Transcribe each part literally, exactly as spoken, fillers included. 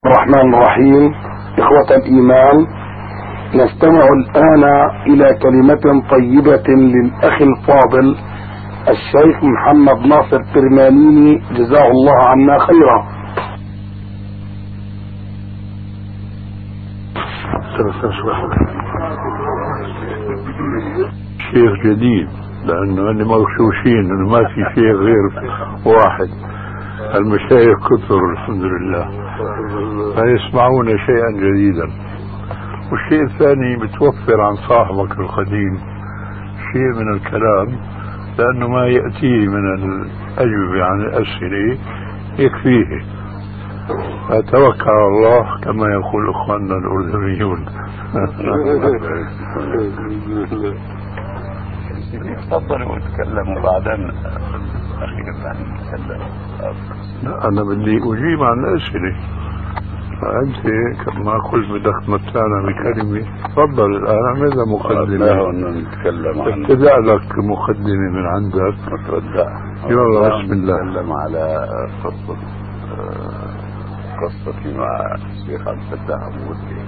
الرحمن الرحيم. إخوة الإيمان، نستمع الآن إلى كلمة طيبة للأخ الفاضل الشيخ محمد ناصر كرمانيني، جزاه الله عنا خيرا. شيخ جديد، لأنه أني مغشوشين إنه ما في شيخ غير واحد. المشايخ كثر الحمد لله، فيسمعون شيئا جديدا. والشيء الثاني بتوفر عن صاحبك القديم شيء من الكلام، لأنه ما يأتيه من الأجوبة عن الأسئلة يكفيه. فتوكل على الله كما يقول إخواننا الأردنيون. تفضلوا وتكلموا بعدين أخيرا نتكلم. أنا بدي أجيب عن الأسئلة، فأنت كما قلت بدك تمتعنا بكلمة. تفضل الآن ماذا مقدمة؟ نتكلم عن ابتدأ لك مقدمة من عندك. يلا بسم الله. نتكلم على قصة قصتي مع الشيخ عبد الفتاح أبو غدي.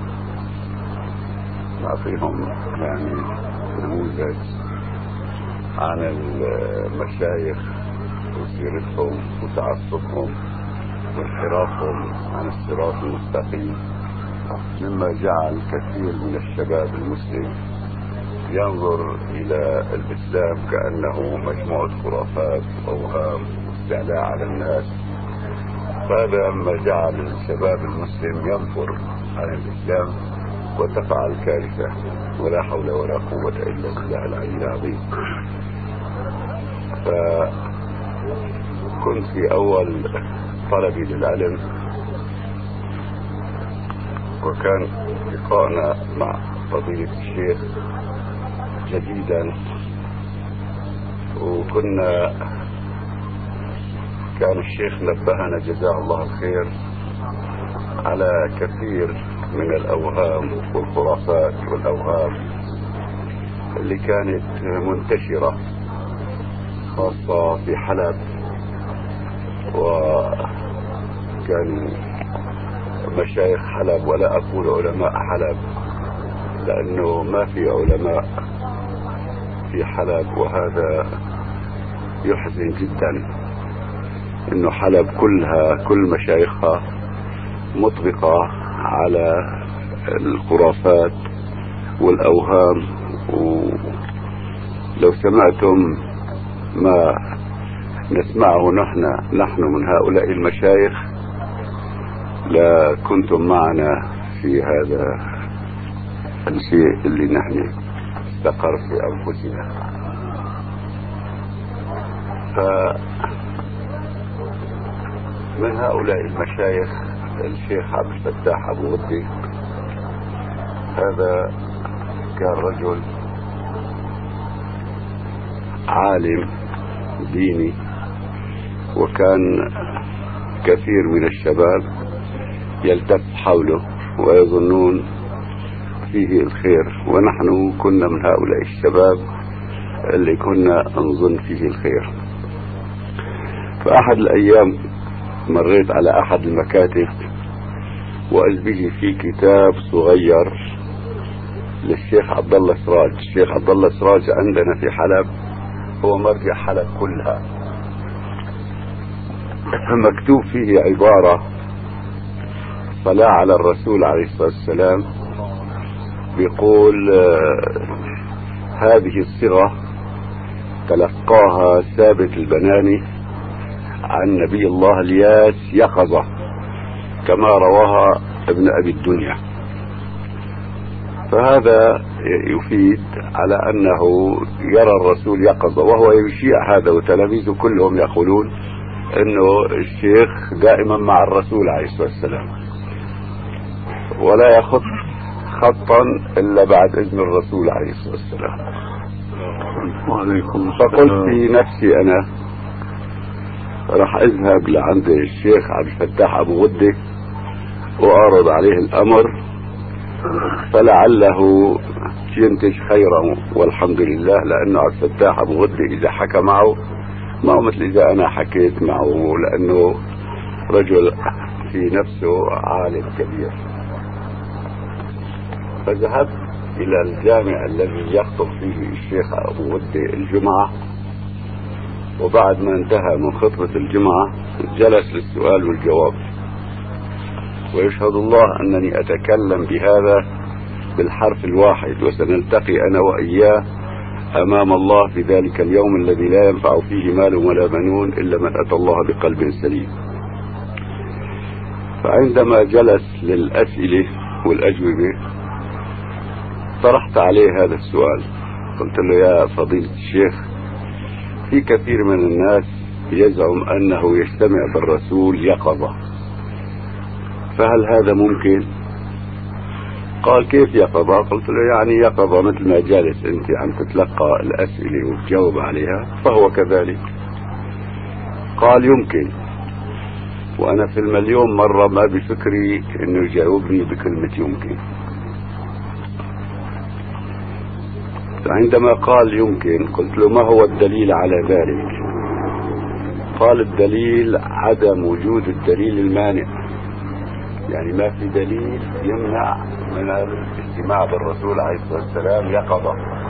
نعطيهم يعني نموذج عن المشايخ وسيرتهم وتعصبهم وانحرافهم عن الصراط المستقيم، مما جعل كثير من الشباب المسلم ينظر إلى الإسلام كأنه مجموعة خرافات وأوهام واستعلاء على الناس. هذا مما جعل الشباب المسلم ينفر عن الإسلام وتفعل كارثة، ولا حول ولا قوة إلا بالله العلي العظيم. فكنت في أول طلبي للعلم، وكان لقاءنا مع فضيلة الشيخ جديدا، وكنا كان الشيخ نبهنا جزاه الله الخير على كثير من الأوهام والخرافات والأوهام اللي كانت منتشرة خاصة في حلب. وكان مشايخ حلب، ولا أقول علماء حلب لأنه ما في علماء في حلب، وهذا يحزن جدا إنه حلب كلها كل مشايخها مطبقة على الخرافات والأوهام. ولو سمعتم ما نسمعه نحن نحن من هؤلاء المشايخ لا كنتم معنا في هذا الشيء اللي نحن استقر في أنفسنا. فمن هؤلاء المشايخ الشيخ عبد الفتاح أبو غدي. هذا كان رجل عالم ديني، وكان كثير من الشباب يلتف حوله ويظنون فيه الخير، ونحن كنا من هؤلاء الشباب اللي كنا نظن فيه الخير. فأحد الأيام مريت على أحد المكاتب وإذ به في كتاب صغير للشيخ عبد الله سراج. الشيخ عبد الله سراج عندنا في حلب هو مرجع حلب كلها. مكتوب فيه عبارة صلاة على الرسول عليه الصلاة والسلام، بيقول هذه الصيغة تلقاها ثابت البناني عن نبي الله الياس يقظة، كما رواها ابن أبي الدنيا. فهذا يفيد على أنه يرى الرسول يقظة، وهو يشيع هذا، وتلاميذه كلهم يقولون أنه الشيخ دائما مع الرسول عليه الصلاة والسلام، ولا يخط خطا إلا بعد إذن الرسول عليه الصلاة والسلام. فقلت في نفسي أنا راح أذهب لعند الشيخ عبد الفتاح أبو غدي وأعرض عليه الأمر، فلعله ينتج خيرا، والحمد لله. لأنه عبد الفتاح أبو غدي إذا حكى معه ما هو مثل إذا أنا حكيت معه، لأنه رجل في نفسه عالم كبير. فذهبت إلى الجامع الذي يخطب فيه الشيخ أبو ودي الجمعة، وبعد ما انتهى من خطبة الجمعة جلس للسؤال والجواب. ويشهد الله أنني أتكلم بهذا بالحرف الواحد، وسنلتقي أنا وإياه أمام الله في ذلك اليوم الذي لا ينفع فيه مال ولا بنون إلا من أتى الله بقلب سليم. فعندما جلس للأسئلة والأجوبة طرحت عليه هذا السؤال. قلت له: يا فضيلة الشيخ، في كثير من الناس يزعم أنه يجتمع بالرسول يقظة، فهل هذا ممكن؟ قال: كيف يقظة؟ قلت له: يعني يقظة مثل ما جالس أنت عم تتلقى الأسئلة وتجاوب عليها، فهو كذلك. قال: يمكن، وأنا في المليون مرة ما بفكري أنه يجاوبني بكلمة يمكن. عندما قال يمكن قلت له: ما هو الدليل على ذلك؟ قال: الدليل عدم وجود الدليل المانع، يعني ما في دليل يمنع من الاجتماع بالرسول عليه الصلاة والسلام يقظة.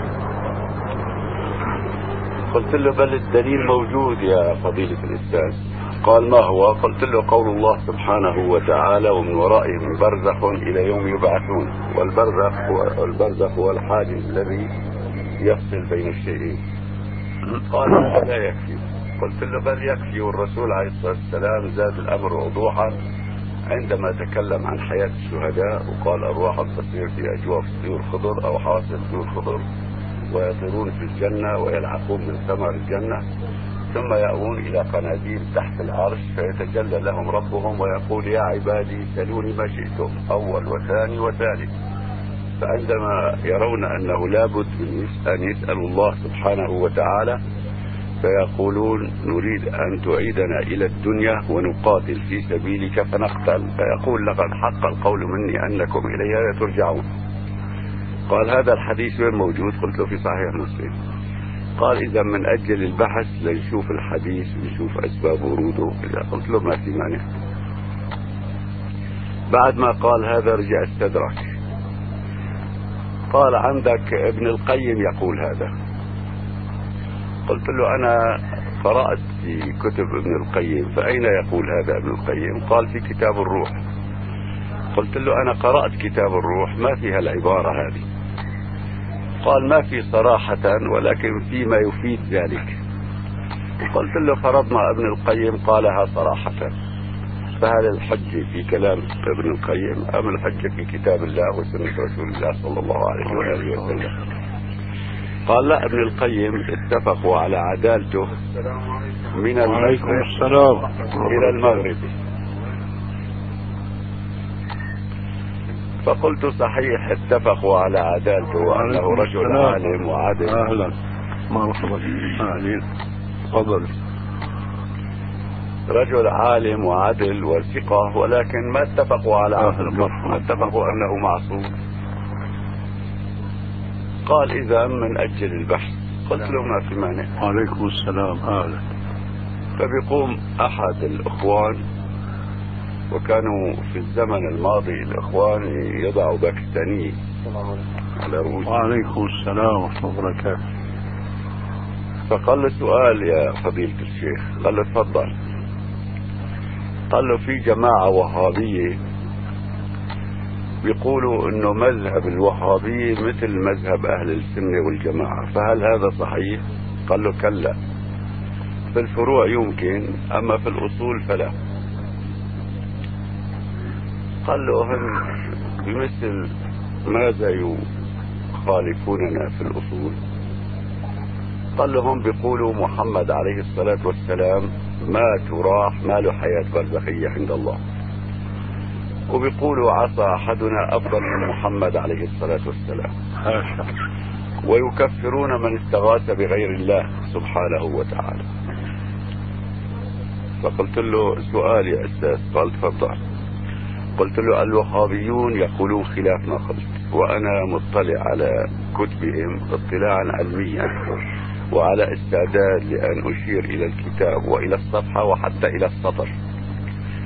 قلت له: بل الدليل موجود يا فضيلة الأستاذ. قال: ما هو؟ قلت له: قول الله سبحانه وتعالى: ومن ورائهم برزخ إلى يوم يبعثون. والبرزخ هو البرزخ هو الحاجز الذي يفصل بين الشيئين. قال: لا يكفي. قلت له: بل يكفي، والرسول عليه الصلاة والسلام زاد الأمر وضوحا عندما تكلم عن حياة الشهداء وقال: أرواح تصير في أجواف طيور خضر أو حواصل طيور خضر، ويطيرون في الجنة ويلعقون من ثمر الجنة، ثم يأوون إلى قناديل تحت العرش فيتجلى لهم ربهم ويقول: يا عبادي سلوني ما شئتم، أول وثاني وثالث. فعندما يرون أنه لابد أن يسألوا الله سبحانه وتعالى فيقولون: نريد أن تعيدنا إلى الدنيا ونقاتل في سبيلك فنقتل. فيقول: لقد حق القول مني أنكم إلي لا ترجعون. قال: هذا الحديث وين موجود؟ قلت له: في صحيح مسلم. قال: إذا من أجل البحث لنشوف الحديث ونشوف أسباب وروده. إذا قلت له: ما في مانع. بعد ما قال هذا رجع استدرك. قال: عندك ابن القيم يقول هذا. قلت له: أنا قرأت في كتب ابن القيم، فأين يقول هذا ابن القيم؟ قال: في كتاب الروح. قلت له: أنا قرأت كتاب الروح ما فيها العبارة هذه. قال: ما في صراحة، ولكن فيما يفيد ذلك. قلت له: فرضنا ابن القيم قالها صراحة، فهل الحجة في كلام ابن القيم أم الحجة في كتاب الله وسنة رسول الله صلى الله عليه وآله وسلم؟ قال: لا، ابن القيم اتفقوا على عدالته من المشرق إلى المغرب. فقلت: صحيح، اتفقوا على عدالته وأنه رجل عالم وعادل. أهلا، مرحبا، أهلين، تفضل. رجل عالم وعدل وثقة، ولكن ما اتفقوا على عدل، ما اتفقوا أنه معصوم. قال: إذا من أجل البحث. قلت له: ما في مانع. عليكم السلام، أهلا. فبيقوم أحد الإخوان، وكانوا في الزمن الماضي الإخوان يضعوا باكستاني على رؤوسهم. وعليكم السلام ورحمة الله وبركاته. فقال له: سؤال يا فضيلة الشيخ. قال له: تفضل. قال له: في جماعة وهابية بيقولوا انه مذهب الوهابية مثل مذهب اهل السنة والجماعة، فهل هذا صحيح؟ قال له: كلا، في الفروع يمكن، اما في الاصول فلا. قال له: هم بمثل ماذا يخالفوننا في الاصول؟ قال له: هم بيقولوا محمد عليه الصلاة والسلام مات وراح، ما له حياة برزخية عند الله، وبيقولوا عصى أحدنا أفضل من محمد عليه الصلاة والسلام، ويكفرون من استغاث بغير الله سبحانه وتعالى. فقلت له: سؤال يا أستاذ. قال: تفضل. قلت له: الوهابيون يقولون خلاف ما قلت، وأنا مطلع على كتبهم اطلاعا علميا وعلى استعداد لأن أشير إلى الكتاب وإلى الصفحة وحتى إلى السطر.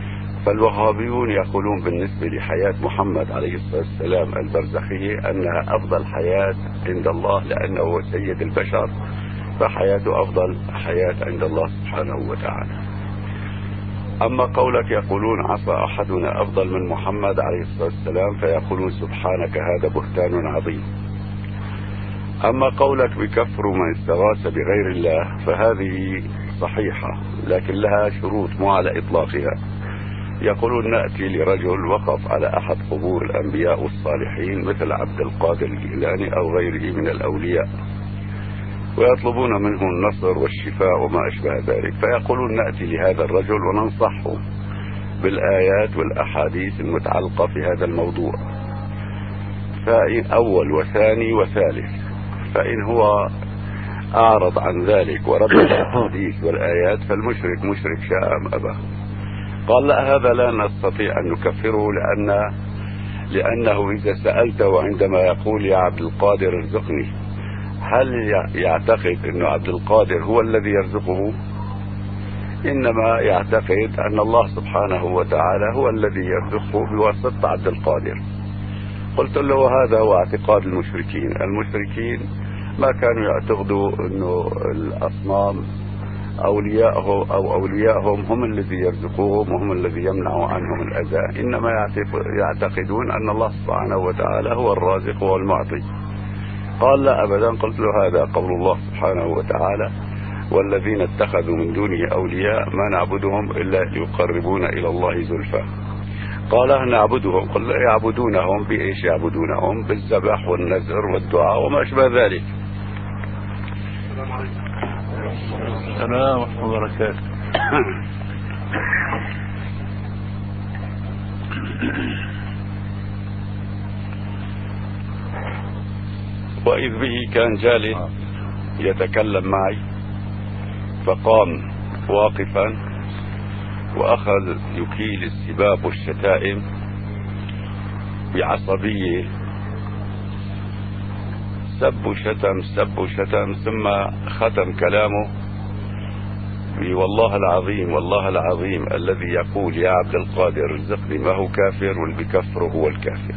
فالوهابيون يقولون بالنسبة لحياة محمد عليه الصلاة والسلام البرزخية أنها أفضل حياة عند الله لأنه هو سيد البشر، فحياته أفضل حياة عند الله سبحانه وتعالى. أما قولك يقولون عصى أحدنا أفضل من محمد عليه الصلاة والسلام، فيقولون سبحانك هذا بهتان عظيم. أما قولك بكفر من استغاث بغير الله فهذه صحيحة، لكن لها شروط مو على إطلاقها. يقولون نأتي لرجل وقف على أحد قبور الأنبياء والصالحين مثل عبد القادر الجيلاني أو غيره من الأولياء، ويطلبون منه النصر والشفاء وما أشبه ذلك، فيقولون نأتي لهذا الرجل وننصحه بالآيات والأحاديث المتعلقة في هذا الموضوع، فإن أول وثاني وثالث، فإن هو أعرض عن ذلك ورد الأحاديث والآيات فالمشرك مشرك شاء أم أبى. قال لا، هذا لا نستطيع أن نكفره، لأن لأنه إذا سألته عندما يقول يا عبد القادر ارزقني، هل يعتقد أن عبد القادر هو الذي يرزقه؟ إنما يعتقد أن الله سبحانه وتعالى هو الذي يرزقه بواسطة عبد القادر. قلت له هذا هو اعتقاد المشركين. المشركين ما كانوا يعتقدوا أنه الأصنام أولياءهم أو أولياءهم هم الذي يرزقوهم وهم الذي يمنعوا عنهم الأذى، إنما يعتقدون أن الله سبحانه وتعالى هو الرازق والمعطي. قال لا أبدا. قلت له هذا قول الله سبحانه وتعالى والذين اتخذوا من دونه أولياء ما نعبدهم إلا ليقربونا إلى الله زلفى. قال نعبدهم. قل يعبدونهم بإيش يعبدونهم؟ بالذبح والنذر والدعاء وما أشبه ذلك. السلام ورحمة الله وبركاته. وإذ به كان جالس يتكلم معي، فقام واقفا وأخذ يكيل السباب والشتائم بعصبية، سب وشتم سب وشتم، ثم ختم كلامه والله العظيم والله العظيم الذي يقول يا عبد القادر ارزقني ما هو كافر، واللي بكفره هو الكافر.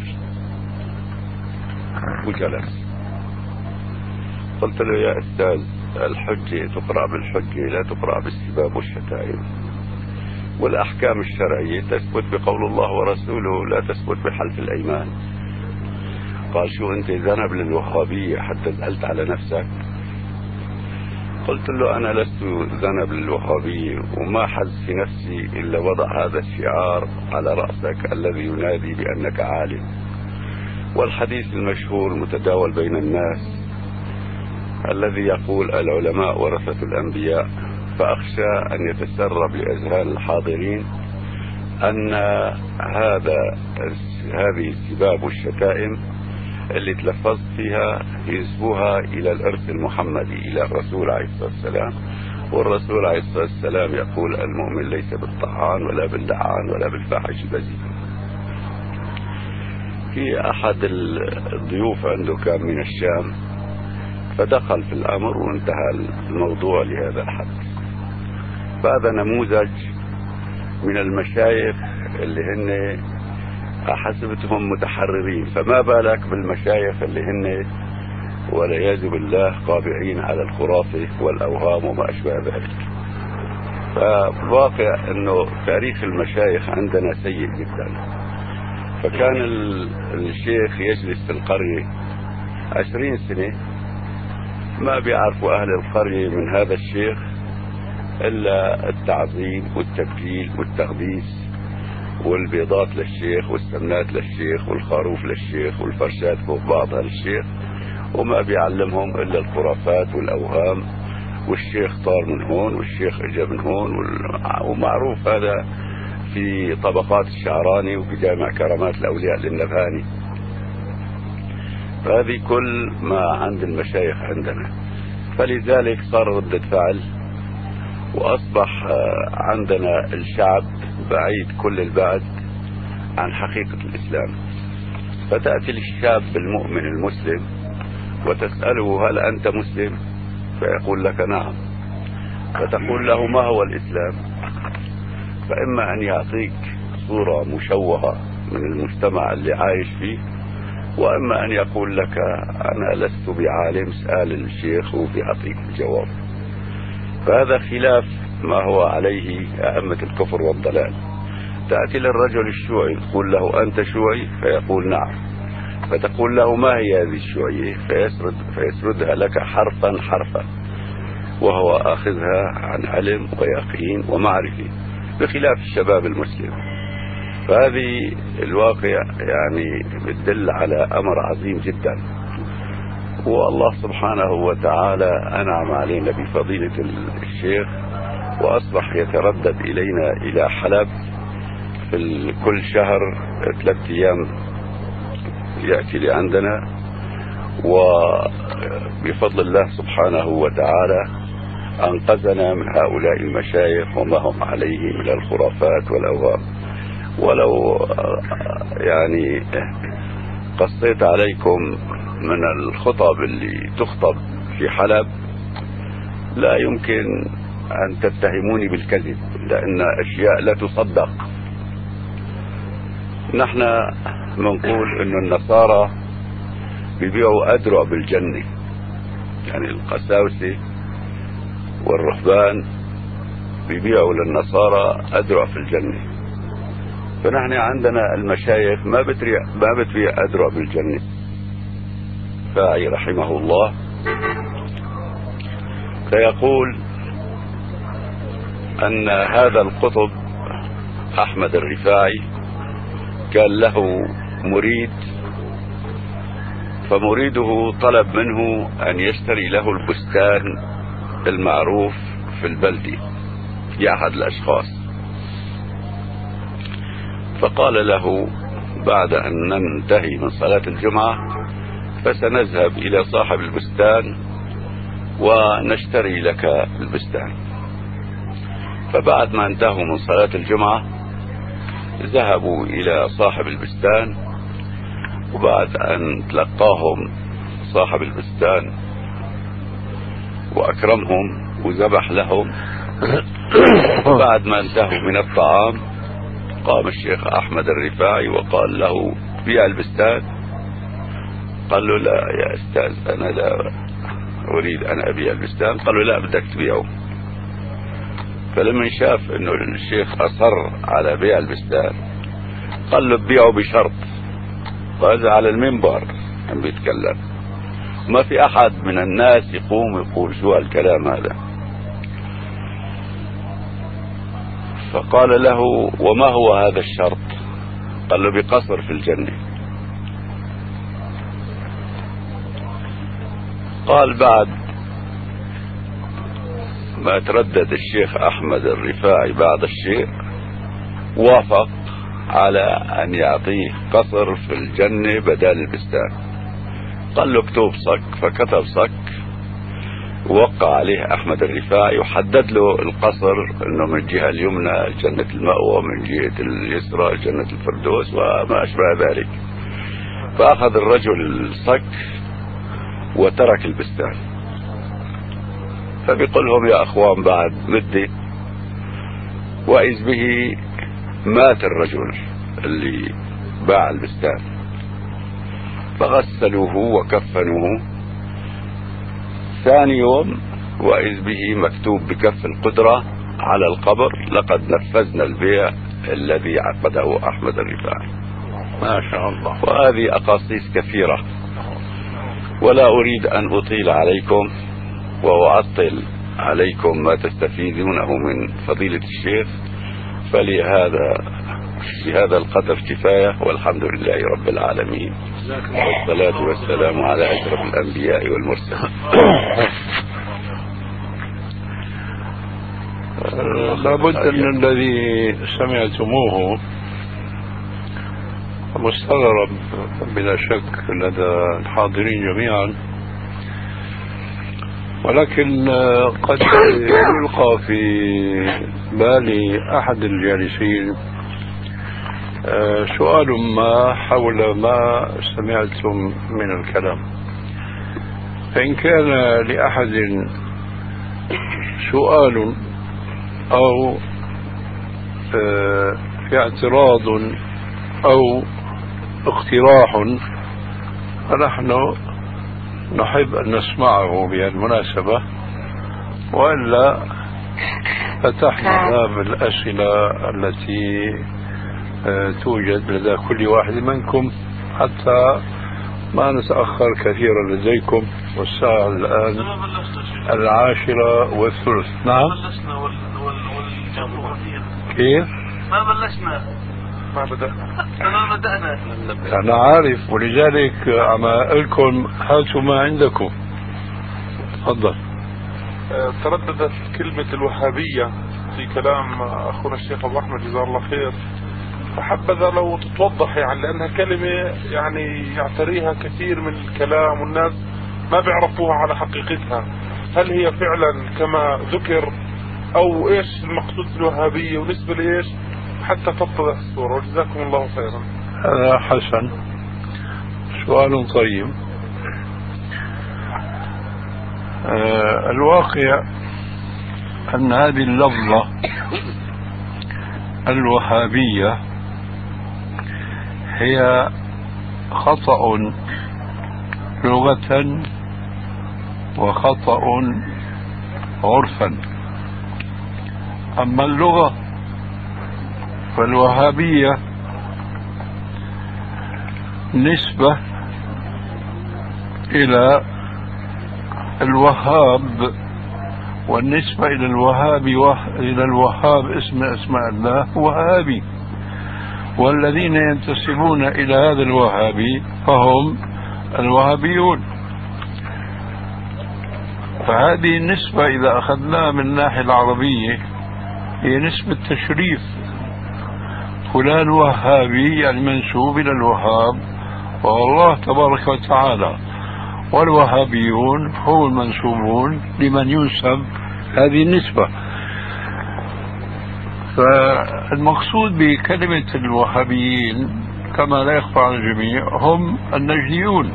وجلس. قلت له يا أستاذ، الحجة تقرأ بالحجة لا تقرأ بالسباب والشتائم، والأحكام الشرعية تثبت بقول الله ورسوله لا تثبت بحلف الأيمان. قال شو أنت ذنب للوهابية حتى زعلت على نفسك؟ قلت له أنا لست ذنب للوهابية، وما حز في نفسي إلا وضع هذا الشعار على رأسك الذي ينادي بأنك عالم، والحديث المشهور المتداول بين الناس الذي يقول العلماء ورثة الأنبياء. فأخشى أن يتسرب لأذهان الحاضرين أن هذا هذه السباب والشتائم اللي تلفظت فيها ينسبوها إلى الإرث المحمدي، إلى الرسول عليه الصلاة والسلام، والرسول عليه الصلاة والسلام يقول المؤمن ليس بالطعان ولا باللعان ولا بالفاحش البذيء. في أحد الضيوف عنده كان من الشام، فدخل في الأمر وانتهى الموضوع لهذا الحد. فهذا نموذج من المشايخ اللي هن حسبتهم متحررين، فما بالك بالمشايخ اللي هن والعياذ بالله قابعين على الخرافة والأوهام وما أشبه ذلك. فواقع أنه تاريخ المشايخ عندنا سيء جدا. فكان الشيخ يجلس في القرية عشرين سنة ما بيعرفوا أهل القرية من هذا الشيخ إلا التعظيم والتبجيل والتقديس والبيضات للشيخ والسمنات للشيخ والخروف للشيخ والفرشات فوق بعضها للشيخ، وما بيعلمهم إلا الخرافات والأوهام، والشيخ طار من هون والشيخ اجى من هون، ومعروف هذا في طبقات الشعراني وفي جامع كرامات الأولياء للنبهاني. فهذه كل ما عند المشايخ عندنا، فلذلك صار ردة فعل، وأصبح عندنا الشعب بعيد كل البعد عن حقيقة الإسلام. فتأتي للشاب المؤمن المسلم وتسأله هل أنت مسلم؟ فيقول لك نعم. فتقول له ما هو الإسلام؟ فإما أن يعطيك صورة مشوهة من المجتمع اللي عايش فيه، وإما أن يقول لك أنا لست بعالم، اسأل الشيخ وبيعطيك الجواب. فهذا خلاف ما هو عليه أئمة الكفر والضلال. تأتي للرجل الشيوعي تقول له أنت شيوعي فيقول نعم، فتقول له ما هي هذه الشيوعية فيسرد فيسردها لك حرفا حرفا، وهو أخذها عن علم ويقين ومعرفة، بخلاف الشباب المسلم. فهذه الواقع يعني بتدل على أمر عظيم جدا، والله سبحانه وتعالى أنعم علينا بفضيلة الشيخ، وأصبح يتردد إلينا إلى حلب في كل شهر ثلاثة أيام يأتي لعندنا، وبفضل الله سبحانه وتعالى أنقذنا من هؤلاء المشايخ وما هم عليه من الخرافات والأوهام. ولو يعني قصيت عليكم من الخطب اللي تخطب في حلب لا يمكن أن تتهموني بالكذب، لأن أشياء لا تصدق. نحن منقول أن النصارى بيبيعوا أدرع بالجنة، يعني القساوسة والرهبان بيبيعوا للنصارى أدرع في الجنة، فنحن عندنا المشايخ ما بتبيع ما بتبيع أدرع بالجنة. فاعي رحمه الله فيقول أن هذا القطب أحمد الرفاعي كان له مريد، فمريده طلب منه أن يشتري له البستان المعروف في البلدة لأحد الأشخاص. فقال له بعد أن ننتهي من صلاة الجمعة فسنذهب إلى صاحب البستان ونشتري لك البستان. فبعد ما انتهوا من صلاة الجمعة ذهبوا إلى صاحب البستان، وبعد أن تلقاهم صاحب البستان وأكرمهم وذبح لهم، بعد ما انتهوا من الطعام قام الشيخ أحمد الرفاعي وقال له بيع البستان. قال له لا يا أستاذ أنا لا أريد أن أبيع البستان. قال له لا بدك تبيعه. فلما شاف أنه الشيخ أصر على بيع البستان قال له بيعه بشرط، وهذا على المنبر عم بيتكلم، ما في أحد من الناس يقوم يقول شو هالكلام هذا. فقال له وما هو هذا الشرط؟ قال له بقصر في الجنة. قال بعد ما تردد الشيخ أحمد الرفاعي بعد الشيء وافق على أن يعطيه قصر في الجنة بدل البستان. قال له اكتب صك، فكتب صك ووقع عليه أحمد الرفاعي وحدد له القصر انه من الجهة اليمنى جنة المأوى، من جهة اليسرى جنة الفردوس وما أشبه ذلك. فأخذ الرجل الصك وترك البستان. فبيقول لهم يا أخوان بعد مدة وإذ به مات الرجل اللي باع البستان، فغسلوه وكفنوه. ثاني يوم وإذ به مكتوب بكف القدرة على القبر لقد نفذنا البيع الذي عقده أحمد الرفاعي. ما شاء الله. وهذه أقاصيص كثيرة ولا أريد أن أطيل عليكم وأعطل عليكم ما تستفيدونه من فضيلة الشيخ، فلهذا بهذا القدر كفاية، والحمد لله رب العالمين، والصلاة والسلام على أشرف الأنبياء والمرسلين. لابد أن الذي سمعتموه مستغرب بلا شك لدى الحاضرين جميعا، ولكن قد يلقى في بال أحد الجالسين سؤال ما حول ما سمعتم من الكلام. فإن كان لأحد سؤال أو في اعتراض أو اقتراح فنحن نحب أن نسمعه بهالمناسبة، وإلا فتحنا باب الأسئلة التي توجد لدى كل واحد منكم حتى ما نتأخر كثيرا لديكم، والساعة الآن العاشرة والثلث. نعم. كيف؟ ما بلشنا، ما بدأنا، ما بدأنا. أنا عارف، ولذلك عم أقول لكم هاتوا ما عندكم. تفضل. ترددت كلمة الوهابية في كلام أخونا الشيخ أبو أحمد جزاه الله خير، فحبذا لو تتوضح يعني، لأنها كلمة يعني يعتريها كثير من الكلام والناس ما بيعرفوها على حقيقتها. هل هي فعلا كما ذكر، أو إيش المقصود بالوهابية ونسبة لإيش، حتى تتضح الصورة. وجزاكم الله خيرا. هذا حسن، سؤال طيب. آه الواقع أن هذه اللفظة الوهابية هي خطأ لغة وخطأ عرفا. أما اللغة فالوهابية نسبة إلى الوهاب، والنسبة إلى الوهاب إلى الوهاب اسم أسماء الله وهابي، والذين ينتسبون إلى هذا الوهابي فهم الوهابيون. فهذه النسبة إذا أخذناها من الناحية العربية هي نسبة تشريف، فلان وهابي يعني منسوب إلى الوهاب وهو الله تبارك وتعالى، والوهابيون هم المنسوبون لمن ينسب هذه النسبة. فالمقصود بكلمة الوهابيين كما لا يخفى على الجميع هم النجديون،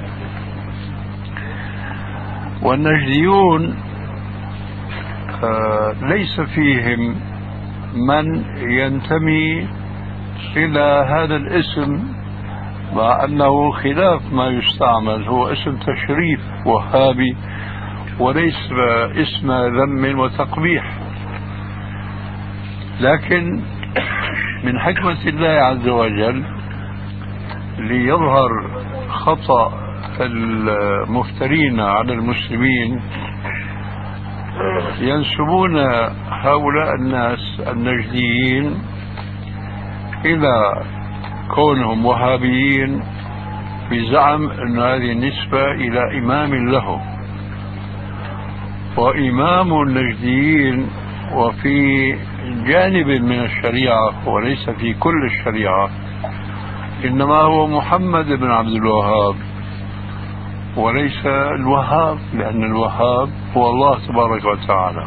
والنجديون ليس فيهم من ينتمي إلى هذا الاسم، مع أنه خلاف ما يستعمل، هو اسم تشريف وهابي وليس اسم ذم وتقبيح. لكن من حكمة الله عز وجل ليظهر خطأ المفترين على المسلمين ينسبون هؤلاء الناس النجديين إلى كونهم وهابيين بزعم أن هذه النسبة إلى إمام لهم، وإمام النجديين وفي جانب من الشريعة وليس في كل الشريعة إنما هو محمد بن عبد الوهاب وليس الوهاب، لأن الوهاب هو الله تبارك وتعالى.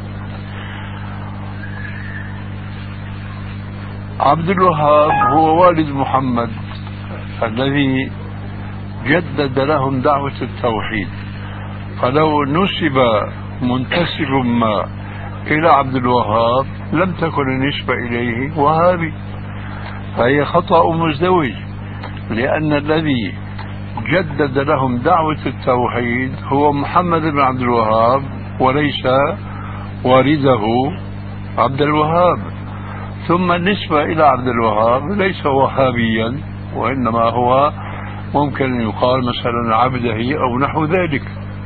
عبد الوهاب هو والد محمد الذي جدد لهم دعوة التوحيد، فلو نسب منتسب ما إلى عبد الوهاب لم تكن النسبة إليه وهابي، فهي خطأ مزدوج، لأن الذي جدد لهم دعوة التوحيد هو محمد بن عبد الوهاب وليس والده عبد الوهاب. ثم النسبة إلى عبد الوهاب ليس وهابيا، وإنما هو ممكن أن يقال مثلا عبده أو نحو ذلك.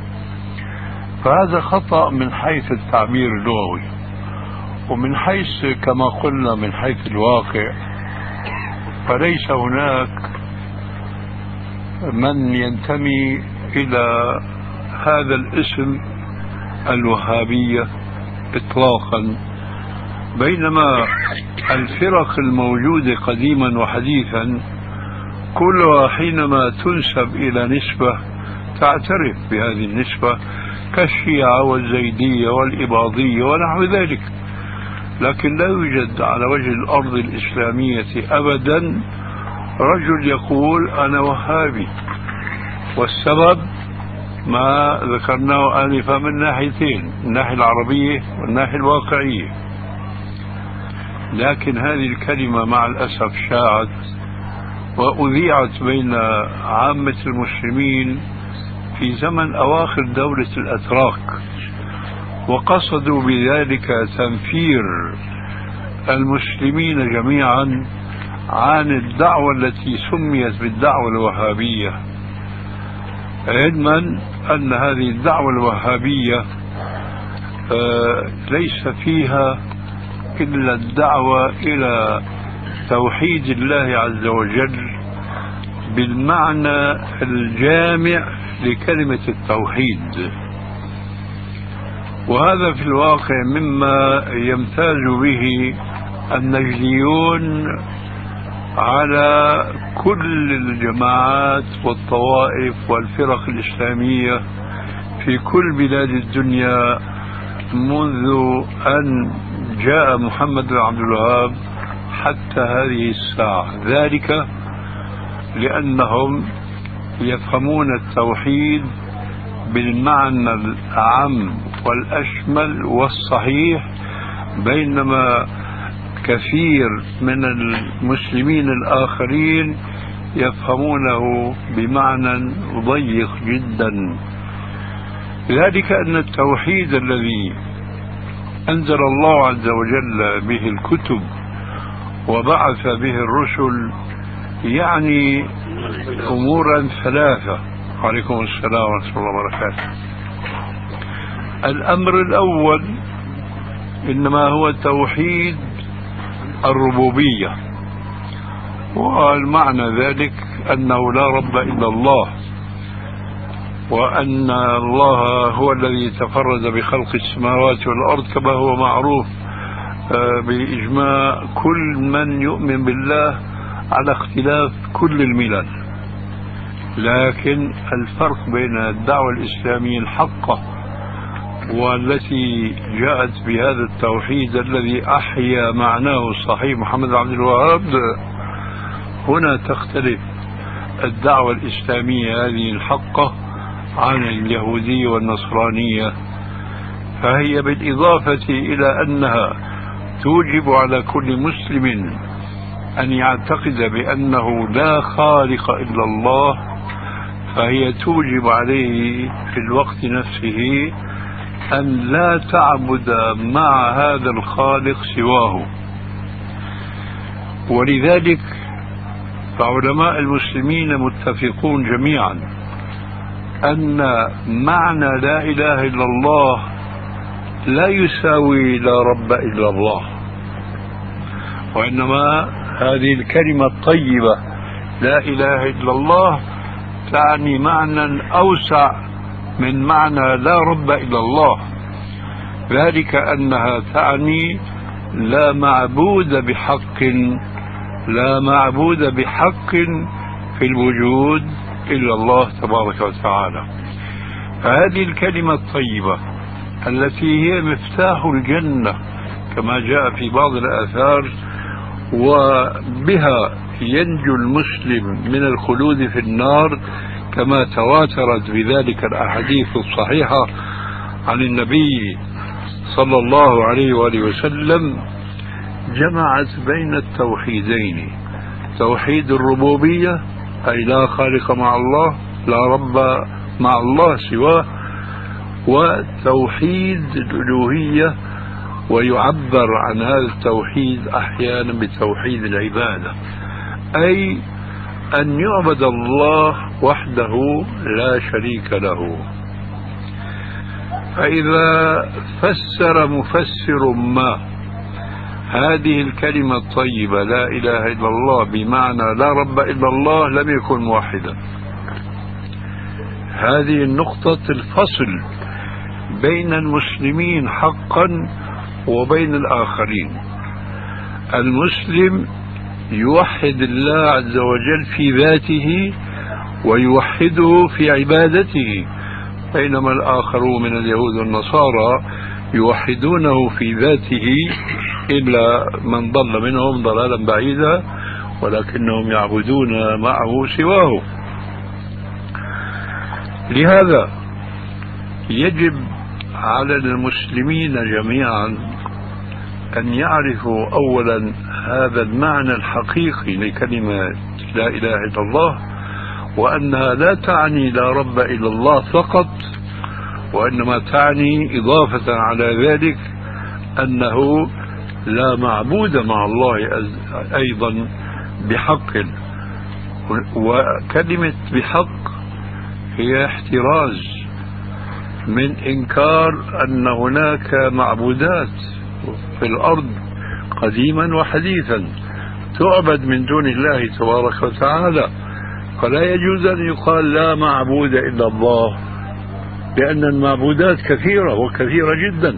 فهذا خطأ من حيث التعبير اللغوي، ومن حيث كما قلنا من حيث الواقع فليس هناك من ينتمي إلى هذا الاسم الوهابية إطلاقا، بينما الفرق الموجودة قديما وحديثا كلها حينما تنسب إلى نسبة تعترف بهذه النسبة، كالشيعة والزيدية والإباضية ونحو ذلك. لكن لا يوجد على وجه الأرض الإسلامية أبدا رجل يقول أنا وهابي، والسبب ما ذكرناه آنفا من ناحيتين، الناحية العربية والناحية الواقعية. لكن هذه الكلمة مع الأسف شاعت وأذيعت بين عامة المسلمين في زمن أواخر دولة الأتراك، وقصدوا بذلك تنفير المسلمين جميعا عن الدعوة التي سميت بالدعوة الوهابية، علما أن هذه الدعوة الوهابية ليس فيها إلا الدعوة إلى توحيد الله عز وجل بالمعنى الجامع لكلمة التوحيد. وهذا في الواقع مما يمتاز به النجديون على كل الجماعات والطوائف والفرق الإسلامية في كل بلاد الدنيا منذ أن جاء محمد بن عبد الوهاب حتى هذه الساعة، ذلك لأنهم يفهمون التوحيد بالمعنى الأعم والأشمل والصحيح، بينما كثير من المسلمين الآخرين يفهمونه بمعنى ضيق جدا. ذلك أن التوحيد الذي أنزل الله عز وجل به الكتب وبعث به الرسل يعني أمورا ثلاثة. عليكم السلام ورحمة الله وبركاته. الأمر الأول إنما هو توحيد الربوبية، والمعنى ذلك أنه لا رب إلا الله، وأن الله هو الذي تفرد بخلق السماوات والأرض كما هو معروف بإجماع كل من يؤمن بالله على اختلاف كل الملل. لكن الفرق بين الدعوة الإسلامية الحقة والتي جاءت بهذا التوحيد الذي أحيا معناه الصحيح محمد بن عبد الوهاب، هنا تختلف الدعوة الإسلامية هذه الحقة عن اليهودية والنصرانية. فهي بالإضافة إلى أنها توجب على كل مسلم أن يعتقد بأنه لا خالق إلا الله، فهي توجب عليه في الوقت نفسه أن لا تعبد مع هذا الخالق سواه. ولذلك فعلماء المسلمين متفقون جميعا أن معنى لا إله إلا الله لا يساوي لا رب إلا الله، وإنما هذه الكلمة الطيبة لا إله إلا الله تعني معنى أوسع من معنى لا رب إلا الله، ذلك أنها تعني لا معبود بحق لا معبود بحق في الوجود إلا الله تبارك وتعالى. فهذه الكلمة الطيبة التي هي مفتاح الجنة كما جاء في بعض الآثار، وبها ينجو المسلم من الخلود في النار كما تواترت بذلك الأحاديث الصحيحة عن النبي صلى الله عليه وآله وسلم، جمعت بين التوحيدين: توحيد الربوبية أي لا خالق مع الله، لا رب مع الله سواه، وتوحيد الألوهية، ويعبر عن هذا التوحيد أحيانا بتوحيد العبادة، أي أن يعبد الله وحده لا شريك له. فإذا فسر مفسر ما هذه الكلمة الطيبة لا إله إلا الله بمعنى لا رب إلا الله لم يكن موحدا. هذه النقطة الفصل بين المسلمين حقا وبين الآخرين. المسلم يوحد الله عز وجل في ذاته ويوحده في عبادته، بينما الآخرون من اليهود والنصارى يوحدونه في ذاته إلا من ضل منهم ضلالا بعيدا، ولكنهم يعبدون معه سواه. لهذا يجب على المسلمين جميعا أن يعرفوا أولا هذا المعنى الحقيقي لكلمة لا إله إلا الله، وأنها لا تعني لا رب إلا الله فقط، وإنما تعني إضافة على ذلك أنه لا معبود مع الله أيضا بحق. وكلمة بحق هي احتراز من إنكار أن هناك معبودات في الأرض قديما وحديثا تعبد من دون الله تبارك وتعالى، فلا يجوز أن يقال لا معبود إلا الله، لأن المعبودات كثيرة وكثيرة جدا.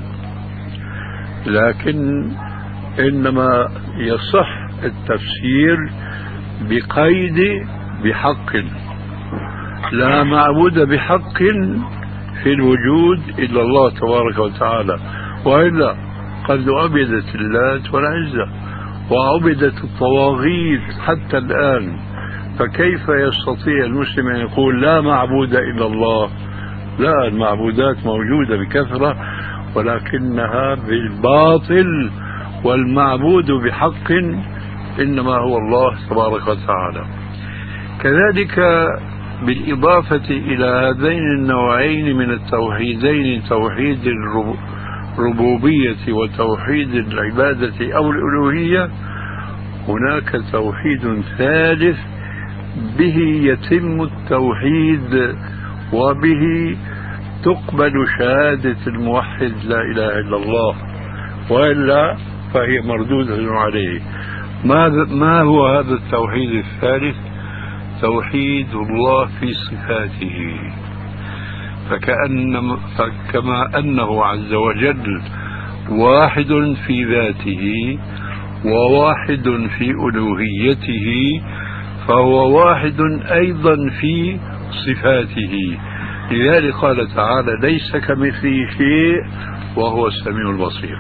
لكن إنما يصح التفسير بقيد بحق، لا معبود بحق في الوجود إلا الله تبارك وتعالى، وإلا قد عبدت اللات والعزى وعبدت الطواغيت حتى الآن، فكيف يستطيع المسلم أن يقول لا معبود إلا الله؟ لا، المعبودات موجودة بكثرة ولكنها بالباطل، والمعبود بحق إنما هو الله تبارك وتعالى. كذلك بالإضافة إلى هذين النوعين من التوحيدين، توحيد الربوبية وتوحيد العبادة أو الألوهية، هناك توحيد ثالث به يتم التوحيد وبه تقبل شهادة الموحد لا إله إلا الله، وإلا فهي مردودة عليه. ما هو هذا التوحيد الثالث؟ توحيد الله في صفاته، فكأن فكما أنه عز وجل واحد في ذاته وواحد في ألوهيته، فهو واحد أيضا في صفاته. لذلك قال تعالى ليس كمثله شيء وهو السميع البصير.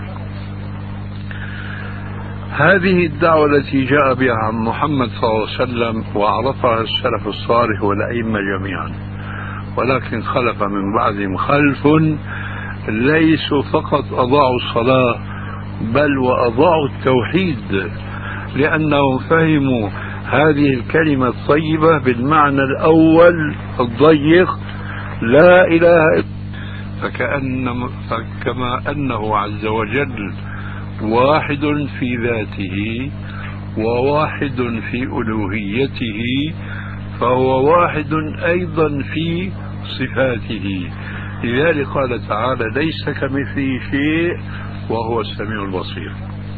هذه الدعوة التي جاء بها محمد صلى الله عليه وسلم وعرفها السلف الصالح والأئمة جميعا، ولكن خلف من بعدهم خلف ليسوا فقط أضاعوا الصلاة بل وأضاعوا التوحيد، لأنهم فهموا هذه الكلمة الطيبة بالمعنى الأول الضيق لا إله إلا، فكأن فكما أنه عز وجل واحد في ذاته وواحد في ألوهيته، فهو واحد أيضا في صفاته. لذلك قال تعالى ليس كمثله شيء وهو السميع البصير.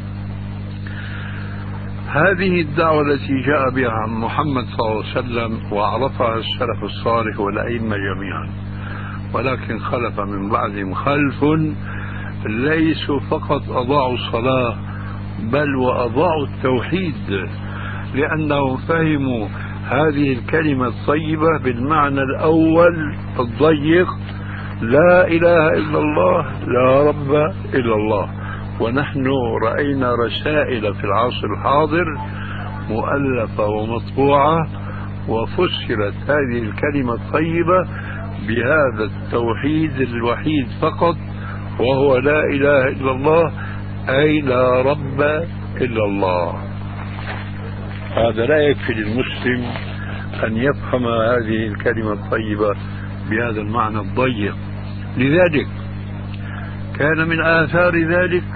هذه الدعوة التي جاء بها محمد صلى الله عليه وسلم وعرفها السلف الصالح والأئمة جميعا، ولكن خلف من بعدهم خلف ليسوا فقط أضاعوا الصلاة بل وأضاعوا التوحيد، لأنهم فهموا هذه الكلمة الطيبة بالمعنى الأول الضيق لا إله إلا الله لا رب إلا الله. ونحن رأينا رسائل في العصر الحاضر مؤلفة ومطبوعة وفسرت هذه الكلمة الطيبة بهذا التوحيد الوحيد فقط، وهو لا إله إلا الله، أي لا رب إلا الله. هذا لا يكفي للمسلم أن يفهم هذه الكلمة الطيبة بهذا المعنى الضيق. لذلك كان من آثار ذلك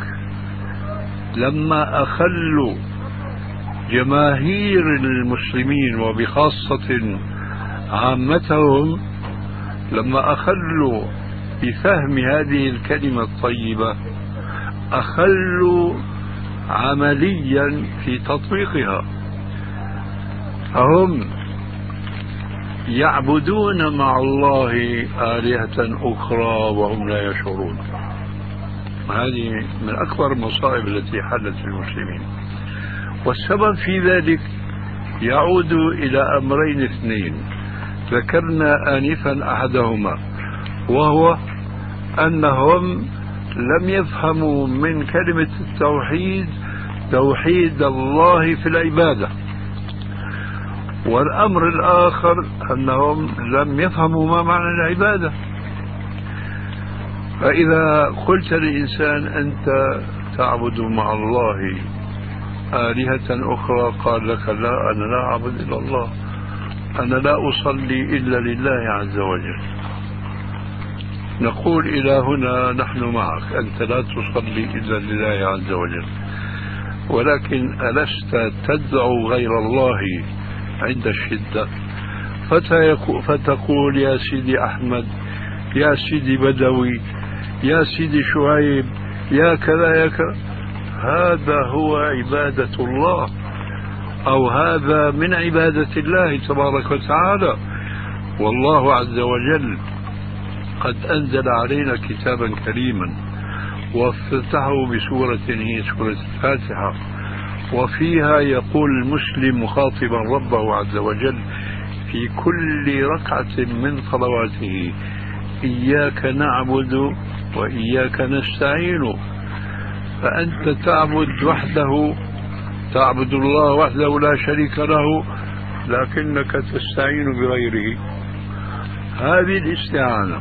لما أخلوا جماهير المسلمين وبخاصة عامتهم، لما أخلوا بفهم هذه الكلمة الطيبة أخلوا عمليا في تطبيقها، فهم يعبدون مع الله آلهة أخرى وهم لا يشعرون. هذه من أكبر المصائب التي حلت المسلمين، والسبب في ذلك يعود إلى أمرين اثنين ذكرنا آنفا أحدهما، وهو أنهم لم يفهموا من كلمة التوحيد توحيد الله في العبادة، والأمر الآخر أنهم لم يفهموا ما معنى العبادة. فإذا قلت للإنسان أنت أتعبد مع الله آلهة أخرى؟ قال لك لا، أنا لا أعبد إلا الله، أنا لا أصلي إلا لله عز وجل. نقول إلى هنا نحن معك، أنت لا تصلي إلا لله عز وجل، ولكن ألست تدعو غير الله عند الشدة؟ فتقول يا سيدي أحمد، يا سيدي بدوي، يا سيدي شعيب، يا كذا يا كذا. هذا هو عبادة الله، أو هذا من عبادة الله تبارك وتعالى. والله عز وجل قد أنزل علينا كتابا كريما وافتتحه بسورة هي سورة الفاتحة، وفيها يقول المسلم مخاطبا ربه عز وجل في كل ركعة من صلواته: إياك نعبد وإياك نستعين. فأنت تعبد وحده، تعبد الله وحده لا شريك له، لكنك تستعين بغيره. هذه الاستعانة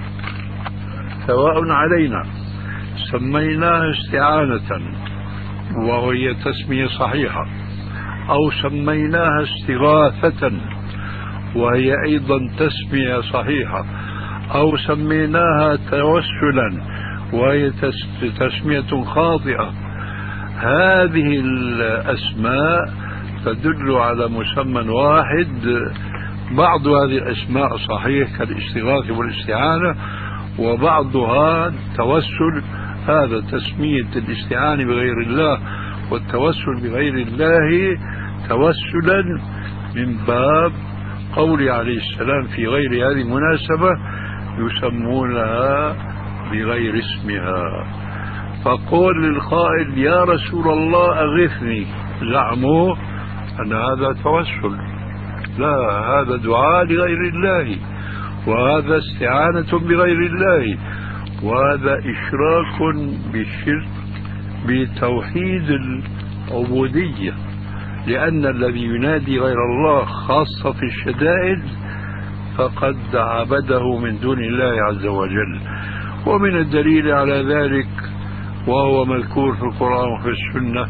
سواء علينا سميناها استعانة وهي تسمية صحيحة، أو سميناها استغاثة وهي أيضا تسمية صحيحة، أو سميناها توسلا وهي تسمية خاطئة. هذه الأسماء تدل على مسمى واحد. بعض هذه الأسماء صحيح كالاستغاثة والاستعانة، وبعضها توسل، هذا تسمية الاستعانة بغير الله والتوسل بغير الله توسلا من باب قول عليه السلام في غير هذه المناسبة: يسمونها بغير اسمها. فقول للقائل يا رسول الله أغثني، زعموا أن هذا توسل. لا، هذا دعاء لغير الله، وهذا استعانة بغير الله، وهذا إشراك بالشرك بتوحيد العبودية. لأن الذي ينادي غير الله خاصة في الشدائد فقد عبده من دون الله عز وجل. ومن الدليل على ذلك، وهو مذكور في القرآن وفي السنة،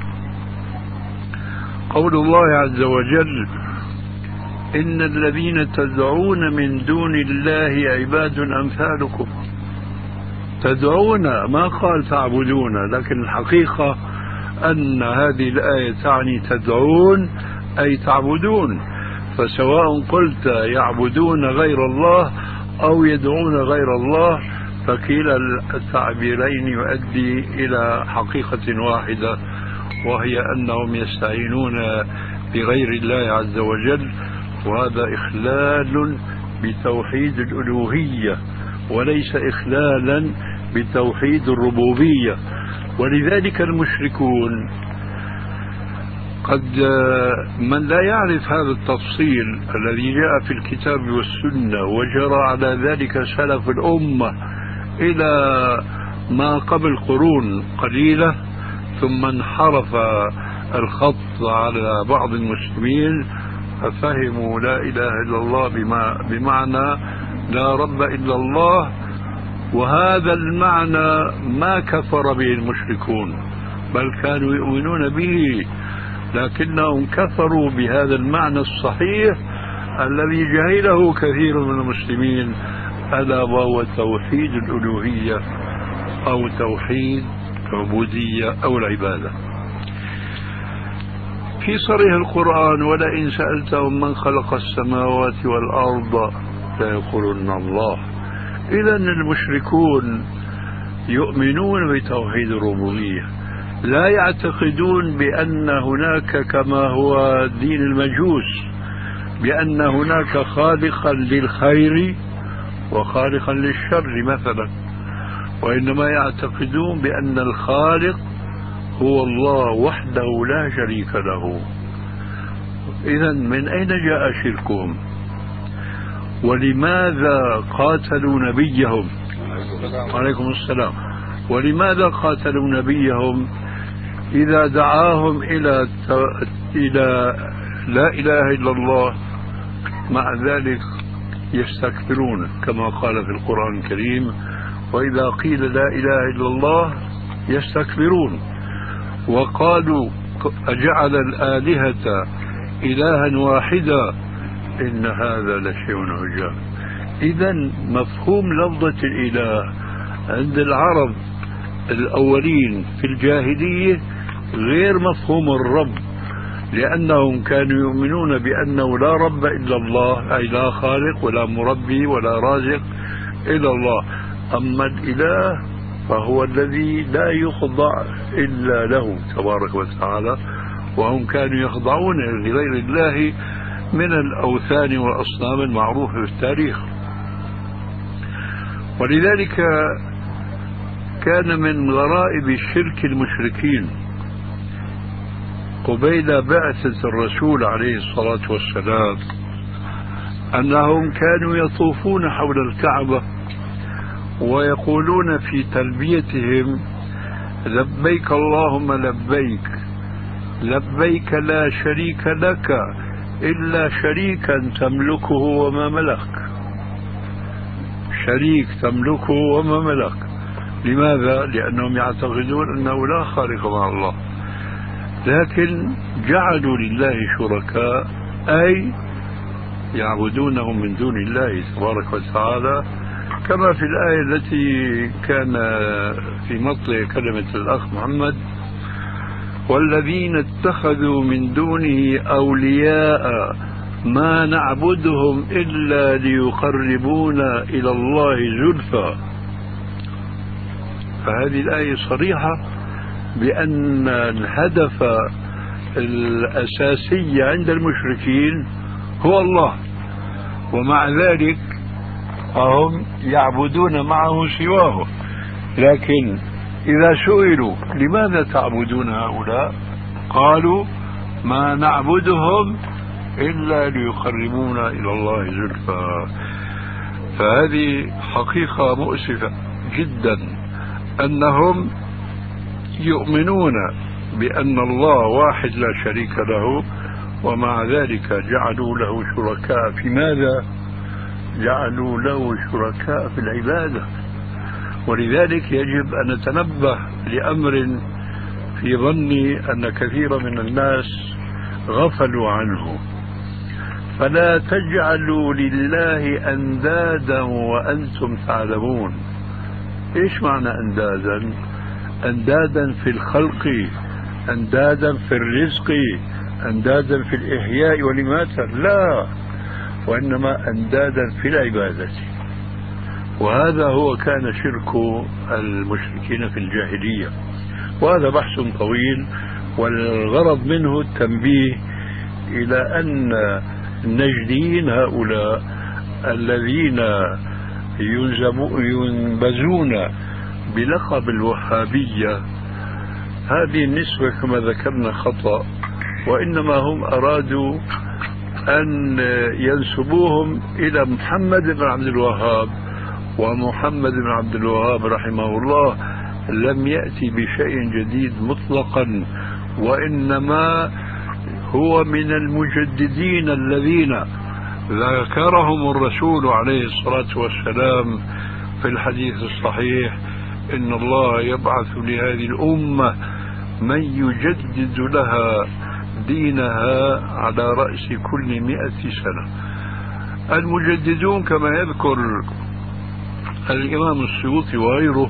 قول الله عز وجل: إن الذين تدعون من دون الله عباد أمثالكم. تدعون، ما قال تعبدون، لكن الحقيقة أن هذه الآية تعني تدعون أي تعبدون. فسواء قلت يعبدون غير الله أو يدعون غير الله، فكلا التعبيرين يؤدي إلى حقيقة واحدة، وهي أنهم يستعينون بغير الله عز وجل، وهذا إخلال بتوحيد الألوهية وليس إخلالا بتوحيد الربوبية. ولذلك المشركون قد من لا يعرف هذا التفصيل الذي جاء في الكتاب والسنة وجرى على ذلك سلف الأمة إلى ما قبل قرون قليلة، ثم انحرف الخط على بعض المسلمين ففهموا لا إله إلا الله بمعنى لا رب إلا الله. وهذا المعنى ما كفر به المشركون، بل كانوا يؤمنون به، لكنهم كفروا بهذا المعنى الصحيح الذي جهله كثير من المسلمين، ألا وهو توحيد الألوهية أو توحيد العبودية أو العبادة. في صريح القرآن: ولئن سألتهم من خلق السماوات والأرض ليقولن الله. إذا المشركون يؤمنون بتوحيد الربوبية، لا يعتقدون بأن هناك كما هو دين المجوس بأن هناك خالقا للخير وخالقا للشر مثلا، وإنما يعتقدون بأن الخالق هو الله وحده لا شريك له. إذا من أين جاء شركهم؟ ولماذا قاتلوا نبيهم؟ عليكم السلام. ولماذا قاتلوا نبيهم إذا دعاهم إلى إلى لا إله إلا الله، مع ذلك يستكبرون كما قال في القرآن الكريم: وإذا قيل لا إله إلا الله يستكبرون. وقالوا أجعل الآلهة إلها واحدا إن هذا لشيء عجاب. إذا مفهوم لفظة الإله عند العرب الأولين في الجاهلية غير مفهوم الرب، لأنهم كانوا يؤمنون بأنه لا رب إلا الله، أي لا خالق ولا مربي ولا رازق إلا الله. أما الإله فهو الذي لا يخضع إلا له تبارك وتعالى، وهم كانوا يخضعون لغير الله من الأوثان والأصنام المعروفة في التاريخ. ولذلك كان من غرائب الشرك المشركين قبيل بعثة الرسول عليه الصلاة والسلام أنهم كانوا يطوفون حول الكعبة ويقولون في تلبيتهم لبيك اللهم لبيك، لبيك لا شريك لك إلا شريكا تملكه وما ملك، شريك تملكه وما ملك. لماذا؟ لأنهم يعتقدون أنه لا خالق مع الله، لكن جعلوا لله شركاء، أي يعبدونهم من دون الله تبارك وتعالى، كما في الآية التي كان في مطلع كلمة الأخ محمد: والذين اتخذوا من دونه أولياء ما نعبدهم إلا ليقربونا إلى الله زلفى. فهذه الآية صريحة بأن الهدف الأساسي عند المشركين هو الله، ومع ذلك هم يعبدون معه سواه. لكن إذا سئلوا لماذا تعبدون هؤلاء قالوا ما نعبدهم إلا ليقربونا إلى الله زلفى. فهذه حقيقة مؤسفة جدا أنهم يؤمنون بأن الله واحد لا شريك له، ومع ذلك جعلوا له شركاء. في ماذا؟ جعلوا له شركاء في العبادة. ولذلك يجب أن نتنبه لأمر في ظني أن كثير من الناس غفلوا عنه. فلا تجعلوا لله أندادا وأنتم تعلمون. إيش معنى أندادا؟ أندادا في الخلق، أندادا في الرزق، أندادا في الإحياء والإماتة، لا، وإنما أندادا في العبادة. وهذا هو كان شرك المشركين في الجاهلية، وهذا بحث طويل، والغرض منه التنبيه إلى أن النجديين هؤلاء الذين ينبذون بلقب الوهابية، هذه النسبة كما ذكرنا خطأ، وإنما هم أرادوا أن ينسبوهم إلى محمد بن عبد الوهاب، ومحمد بن عبد الوهاب رحمه الله لم يأتي بشيء جديد مطلقا، وإنما هو من المجددين الذين ذكرهم الرسول عليه الصلاة والسلام في الحديث الصحيح: إن الله يبعث لهذه الأمة من يجدد لها دينها على رأس كل مئة سنة. المجددون كما يذكر الإمام السيوطي وغيره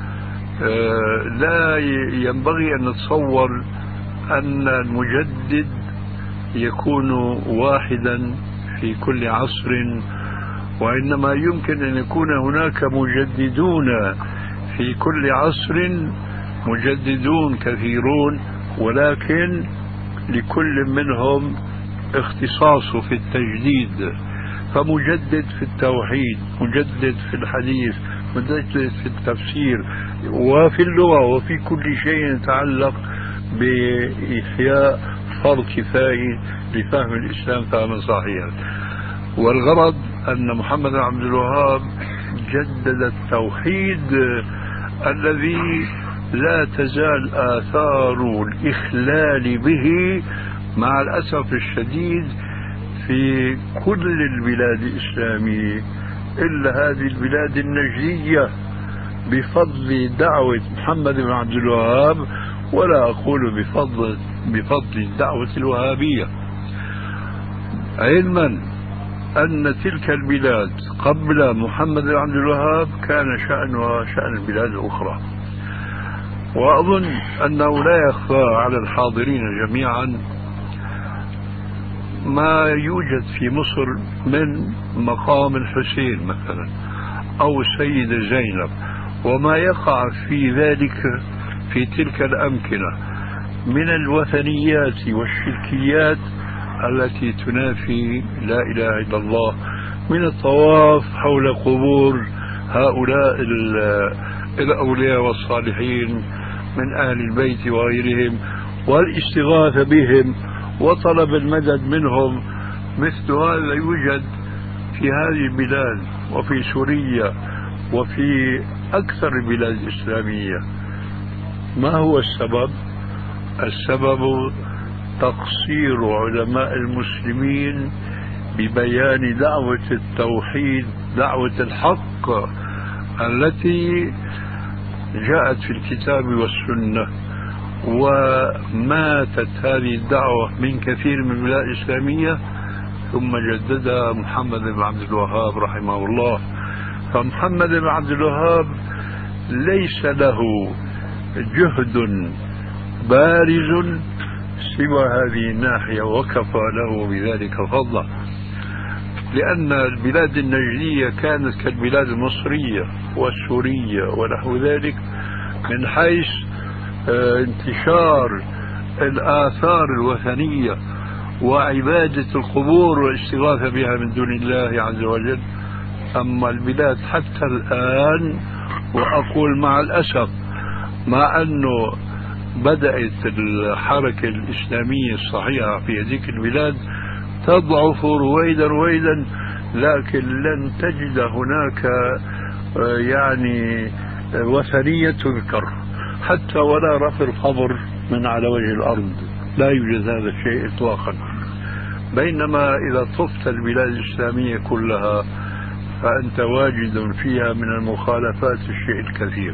لا ينبغي أن نتصور أن المجدد يكون واحدا في كل عصر، وإنما يمكن أن يكون هناك مجددون في كل عصر، مجددون كثيرون، ولكن لكل منهم اختصاصه في التجديد. فمجدد في التوحيد، مجدد في الحديث، مجدد في التفسير، وفي اللغة، وفي كل شيء يتعلق بإحياء فرض كفائي لفهم الإسلام فهما صحيحا. والغرض أن محمد بن عبد الوهاب جدد التوحيد الذي لا تزال آثار الإخلال به مع الأسف الشديد في كل البلاد الإسلامية إلا هذه البلاد النجدية، بفضل دعوة محمد بن عبد الوهاب ولا أقول بفضل بفضل الدعوة الوهابية، علما أن تلك البلاد قبل محمد بن عبد الوهاب كان شأنها شأن البلاد الأخرى. وأظن أنه لا يخفى على الحاضرين جميعا ما يوجد في مصر من مقام الحسين مثلا أو السيدة زينب، وما يقع في ذلك في تلك الأمكنة من الوثنيات والشركيات التي تنافي لا إله إلا الله، من الطواف حول قبور هؤلاء الأولياء والصالحين من أهل البيت وغيرهم، والاستغاثة بهم وطلب المدد منهم. مثل هذا يوجد في هذه البلاد وفي سوريا وفي أكثر البلاد الإسلامية. ما هو السبب؟ السبب تقصير علماء المسلمين ببيان دعوة التوحيد، دعوة الحق التي جاءت في الكتاب والسنة. وماتت هذه الدعوة من كثير من البلاد الإسلامية ثم جددها محمد بن عبد الوهاب رحمه الله. فمحمد بن عبد الوهاب ليس له جهد بارز سوى هذه الناحية، وكفى له بذلك فضلا، لأن البلاد النجدية كانت كالبلاد المصرية والسورية ونحو ذلك من حيث انتشار الآثار الوثنية وعبادة القبور والاستغاثة بها من دون الله عز وجل. أما البلاد حتى الآن، وأقول مع الأسف، مع أنه بدأت الحركة الإسلامية الصحيحة في هذه البلاد تضعف رويدا رويدا، لكن لن تجد هناك يعني وثنية تذكر حتى ولا رفع القبر من على وجه الأرض، لا يوجد هذا الشيء إطلاقا. بينما إذا طفت البلاد الإسلامية كلها فأنت واجد فيها من المخالفات الشيء الكثير.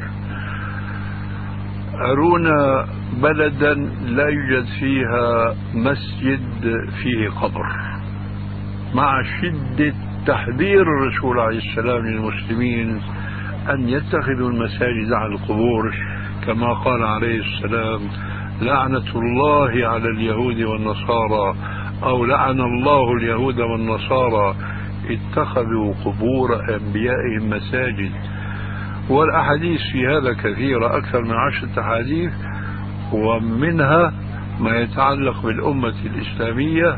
أرونا بلدا لا يوجد فيها مسجد فيه قبر، مع شدة تحذير الرسول عليه السلام للمسلمين أن يتخذوا المساجد على القبور، كما قال عليه السلام: لعنة الله على اليهود والنصارى، أو لعن الله اليهود والنصارى اتخذوا قبور أنبيائهم مساجد. والأحاديث في هذا كثيرة، أكثر من عشرة أحاديث، ومنها ما يتعلق بالأمة الإسلامية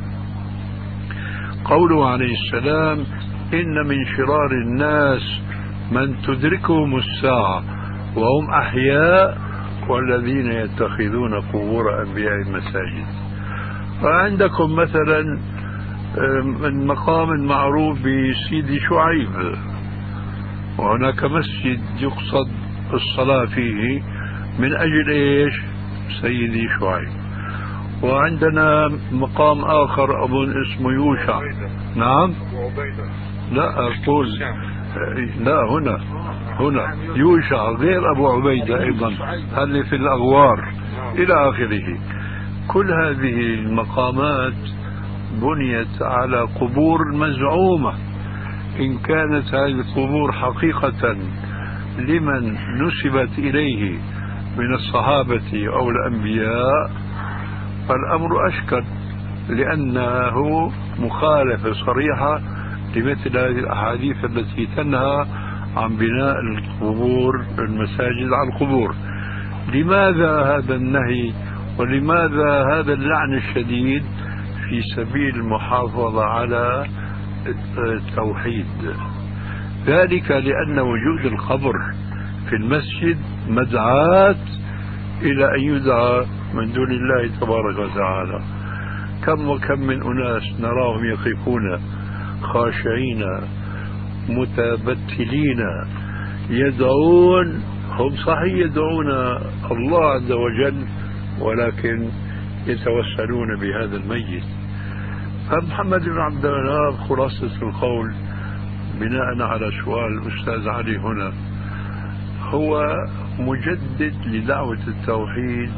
قوله عليه السلام: إن من شرار الناس من تدركهم الساعة وهم أحياء والذين يتخذون قبور أنبيائهم مساجد. فعندكم مثلا من مقام معروف بسيدي شعيب، وهناك مسجد يقصد الصلاة فيه من أجل إيش؟ سيدي شعيب. وعندنا مقام آخر أظن اسمه يوشع. نعم؟ لا أقول لا، هنا هنا يوشع غير أبو عبيدة أيضا، هذه في الأغوار إلى آخره. كل هذه المقامات بنيت على قبور مزعومة. إن كانت هذه القبور حقيقة لمن نسبت إليه من الصحابة أو الأنبياء فالأمر أشكل، لأنه مخالفة صريحة لمثل هذه الأحاديث التي تنهى عن بناء القبور المساجد على القبور. لماذا هذا النهي ولماذا هذا اللعن الشديد؟ في سبيل المحافظة على التوحيد. ذلك لأن وجود القبر في المسجد مدعاة إلى أن يدعى من دون الله تبارك وتعالى. كم وكم من أناس نراهم يقفون خاشعين متبتلين يدعون، هم صحيح يدعون الله عز وجل ولكن يتوسلون بهذا الميت. فمحمد بن عبد الوهاب خلاصة القول بناء على سؤال الأستاذ علي هنا، هو مجدد لدعوة التوحيد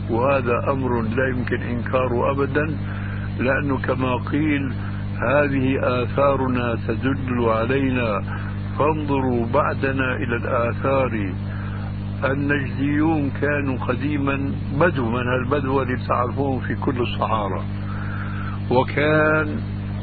وهذا أمر لا يمكن إنكاره أبدا، لأنه كما قيل هذه آثارنا تدل علينا فانظروا بعدنا إلى الآثار. النجديون كانوا قديما بدو من هالبدو اللي تعرفوه في كل الصحارى، وكان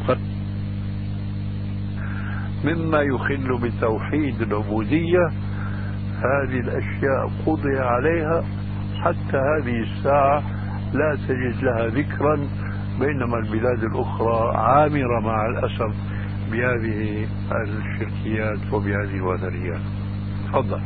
مما يخل بتوحيد العبودية. هذه الأشياء قضي عليها حتى هذه الساعة لا تجد لها ذكرا، بينما البلاد الأخرى عامرة مع الأسف بهذه الشركيات وبهذه الوثنيات. تفضل.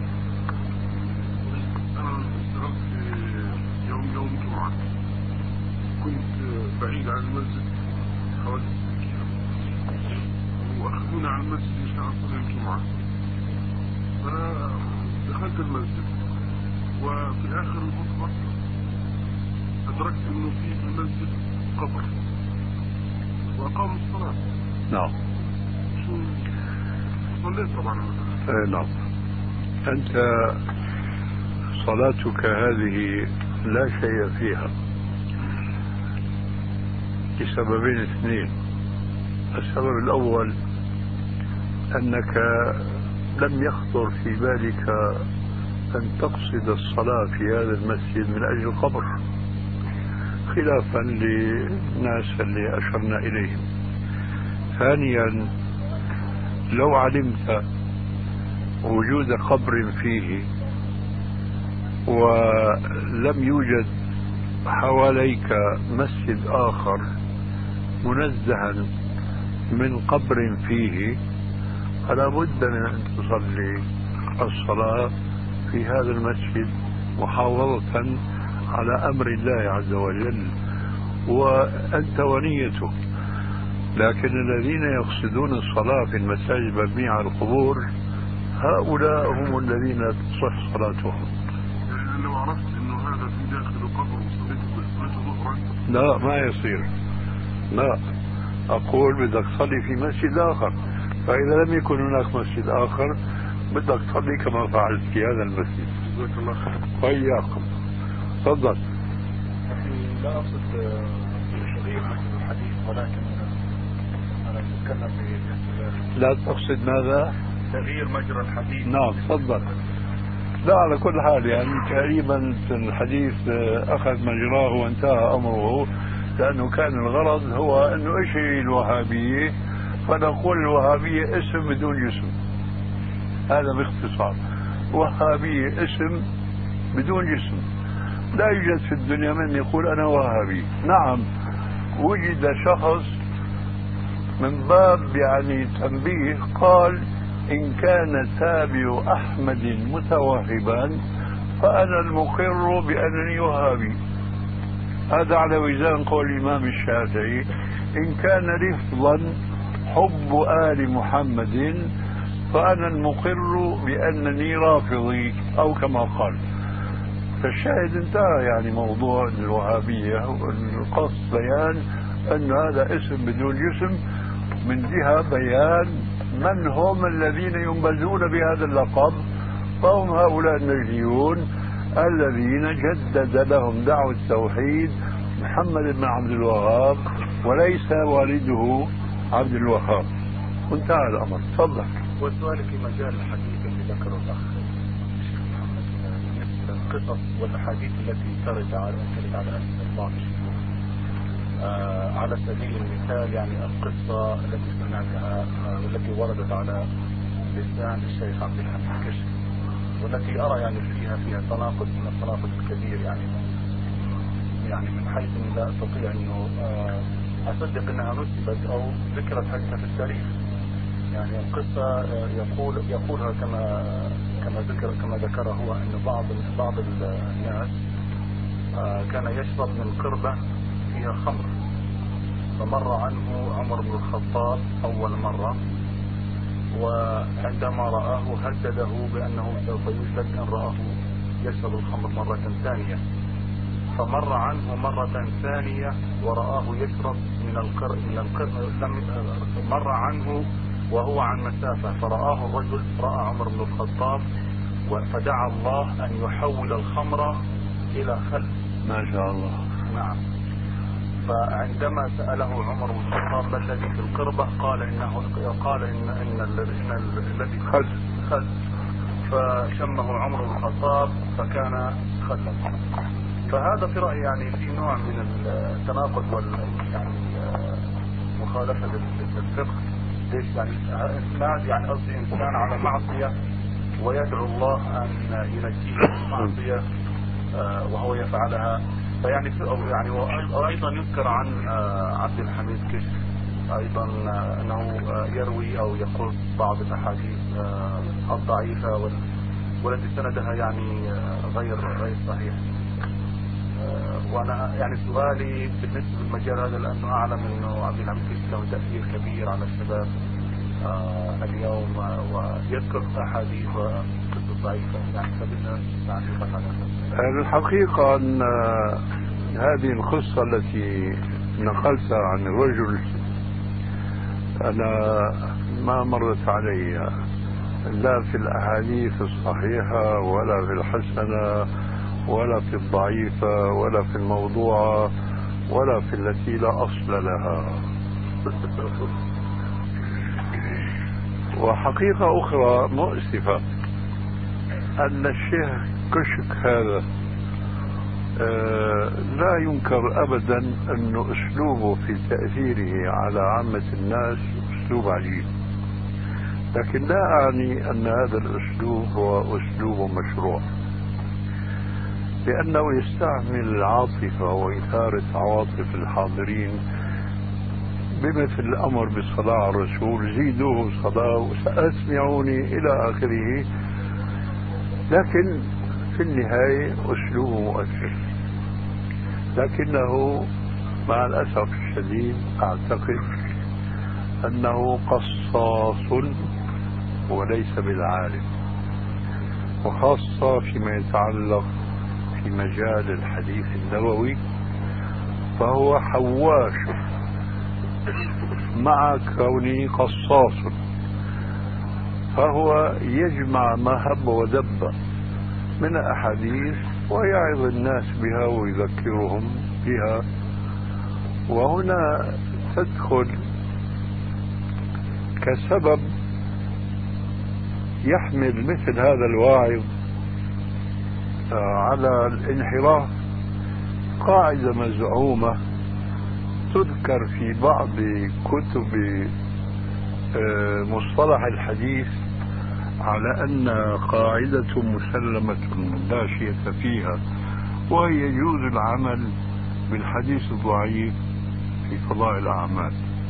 أنا اشتغلت في يوم يوم جمعة، كنت بعيد عن المسجد حوالي ستة كيلو، وأخذونا على المسجد عشان أصلي الجمعة. فدخلت المسجد، وفي آخر الخطبة أدركت إنه في المسجد قبر وأقاموا الصلاة. نعم. شو صليت طبعا. اي نعم. أنت صلاتك هذه لا شيء فيها لسببين اثنين. السبب الأول أنك لم يخطر في بالك أن تقصد الصلاة في هذا المسجد من أجل القبر، خلافا للناس اللي أشرنا إليهم. ثانيا، لو علمت وجود قبر فيه ولم يوجد حواليك مسجد آخر منزها من قبر فيه، فلا بد من أن تصلي الصلاة في هذا المسجد محافظة على أمر الله عز وجل وأنت ونيتك. لكن الذين يقصدون الصلاة في المساجد المبنية على القبور هؤلاء هم الذين تصح صلاتهم. يعني لو عرفت انه هذا في داخل قبر وصليته صليته ظهرا؟ لا، ما يصير. لا، أقول بدك تصلي في مسجد آخر، فإذا لم يكن هناك مسجد آخر بدك تصلي كما فعلت في هذا المسجد. جزاك الله خير. وإياكم. تفضل. لا أقصد تغيير مجرى الحديث، ولكن أنا أتكلم في لا تقصد ماذا؟ تغيير مجرى الحديث. نعم تفضل. لا، على كل حال يعني تقريبا الحديث أخذ مجراه وانتهى أمره، لأنه كان الغرض هو أنه إيش هي الوهابية، فنقول الوهابية اسم بدون جسم. هذا باختصار، وهابية اسم بدون جسم. لا يوجد في الدنيا من يقول أنا وهابي. نعم وجد شخص من باب يعني تنبيه قال إن كان تابع أحمد متوهبا فأنا المقر بأنني وهابي. هذا على وزان قول الإمام الشافعي إن كان لفظا حب آل محمد فأنا المقر بأنني رافضي، أو كما قال. فالشاهد انتهى يعني موضوع الوهابية. القصد بيان أن هذا اسم بدون جسم من جهة بيان من هم الذين ينبذون بهذا اللقب، فهم هؤلاء النجديون الذين جدد لهم دعوة التوحيد محمد بن عبد الوهاب وليس والده عبد الوهاب. وانتهى الأمر. تفضل. والسؤال في مجال الحديث اللي ذكره الأخ القصص والأحاديث التي ترد على ترد على بعض الشيوخ، آه على سبيل المثال يعني القصة التي سمعتها والتي وردت على لسان الشيخ عبد الحميد الكشف، والتي أرى يعني فيها فيها تناقض من التناقض الكبير، يعني يعني من حيث أني لا أستطيع أنه آه أصدق أنها نسبت أو ذكرت حتى في التاريخ. يعني القصة آه يقول يقولها كما كما ذكر كما ذكر هو أن بعض بعض الناس آه كان يشرب من قربة فيها خمر، فمر عنه عمر بن الخطاب أول مرة، وعندما رآه هدده بأنه سوف يسلب إن رآه يشرب الخمر مرة ثانية، فمر عنه مرة ثانية ورآه يشرب من القر من القر لم مر عنه وهو عن مسافة، فرآه الرجل رأى عمر بن الخطاب فدعا الله أن يحول الخمر إلى خل ما شاء الله. نعم. فعندما سأله عمر بن الخطاب ما الذي في القربة قال إنه قال إن إن الذي الذي خل خل فشمه عمر بن الخطاب فكان خلا. فهذا في رأيي يعني في نوع من التناقض وال يعني مخالفة للفقه. ليش يعني إنسان يعني قصدي إنسان على معصية ويدعو الله أن ينجيه من المعصية وهو يفعلها. فيعني يعني وأيضا يذكر عن عبد الحميد كشك أيضا أنه يروي أو يقول بعض الأحاديث الضعيفة والتي سندها يعني غير غير صحيح. وأنا يعني سؤالي بالنسبة للمجال هذا لأنه أعلم أنه عبد الحميد كشك له تأثير كبير على الشباب اليوم ويذكر أحاديث وقصص ضعيفة يعني فبدنا تعليقا على هذا. الحقيقة أن هذه القصة التي نقلتها عن الرجل أنا ما مرت علي لا في الأحاديث الصحيحة ولا في الحسنة ولا في الضعيفة ولا في الموضوعة ولا في التي لا أصل لها. وحقيقة أخرى مؤسفة أن الشيخ كشك هذا آه لا ينكر أبدا أن أسلوبه في تأثيره على عامة الناس أسلوب عجيب، لكن لا أعني أن هذا الأسلوب هو أسلوب مشروع، لأنه يستعمل العاطفة وإثارة عواطف الحاضرين بمثل الأمر بالصلاة على الرسول زيدوه صلاة وسأسمعوني إلى آخره، لكن في النهاية أسلوبه مؤثر. لكنه مع الأسف الشديد أعتقد أنه قصاص وليس بالعالم، وخاصة فيما يتعلق في مجال الحديث النبوي فهو حواش مع كونه قصاص، فهو يجمع ما هب ودب من أحاديث ويعظ الناس بها ويذكرهم بها. وهنا تدخل كسبب يحمل مثل هذا الواعظ على الانحراف قاعدة مزعومة تذكر في بعض كتب مصطلح الحديث على أن قاعدة مسلمة لا شيء فيها، وهي يجوز العمل بالحديث الضعيف في فضائل الأعمال.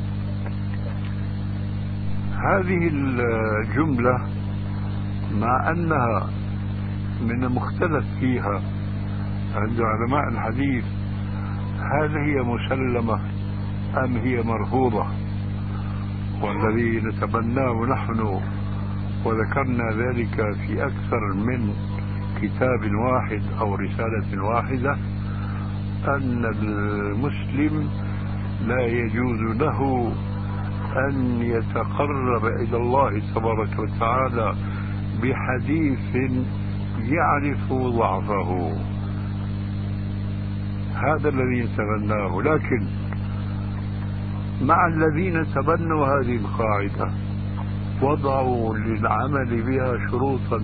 هذه الجملة مع أنها من المختلف فيها عند علماء الحديث هل هي مسلمة أم هي مرفوضة، والذي نتبناه نحن وذكرنا ذلك في أكثر من كتاب واحد أو رسالة واحدة أن المسلم لا يجوز له أن يتقرب إلى الله تبارك وتعالى بحديث يعرف ضعفه. هذا الذي نتبناه، لكن مع الذين تبنوا هذه القاعدة وضعوا للعمل بها شروطا،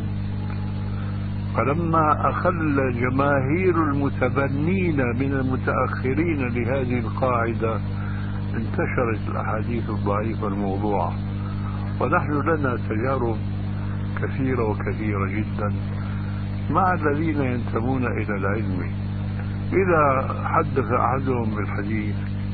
فلما أخل جماهير المتبنين من المتأخرين لهذه القاعدة انتشرت الأحاديث الضعيفة الموضوعة. ونحن لنا تجارب كثيرة وكثيرة جدا مع الذين ينتمون إلى العلم. إذا حدث أحدهم بالحديث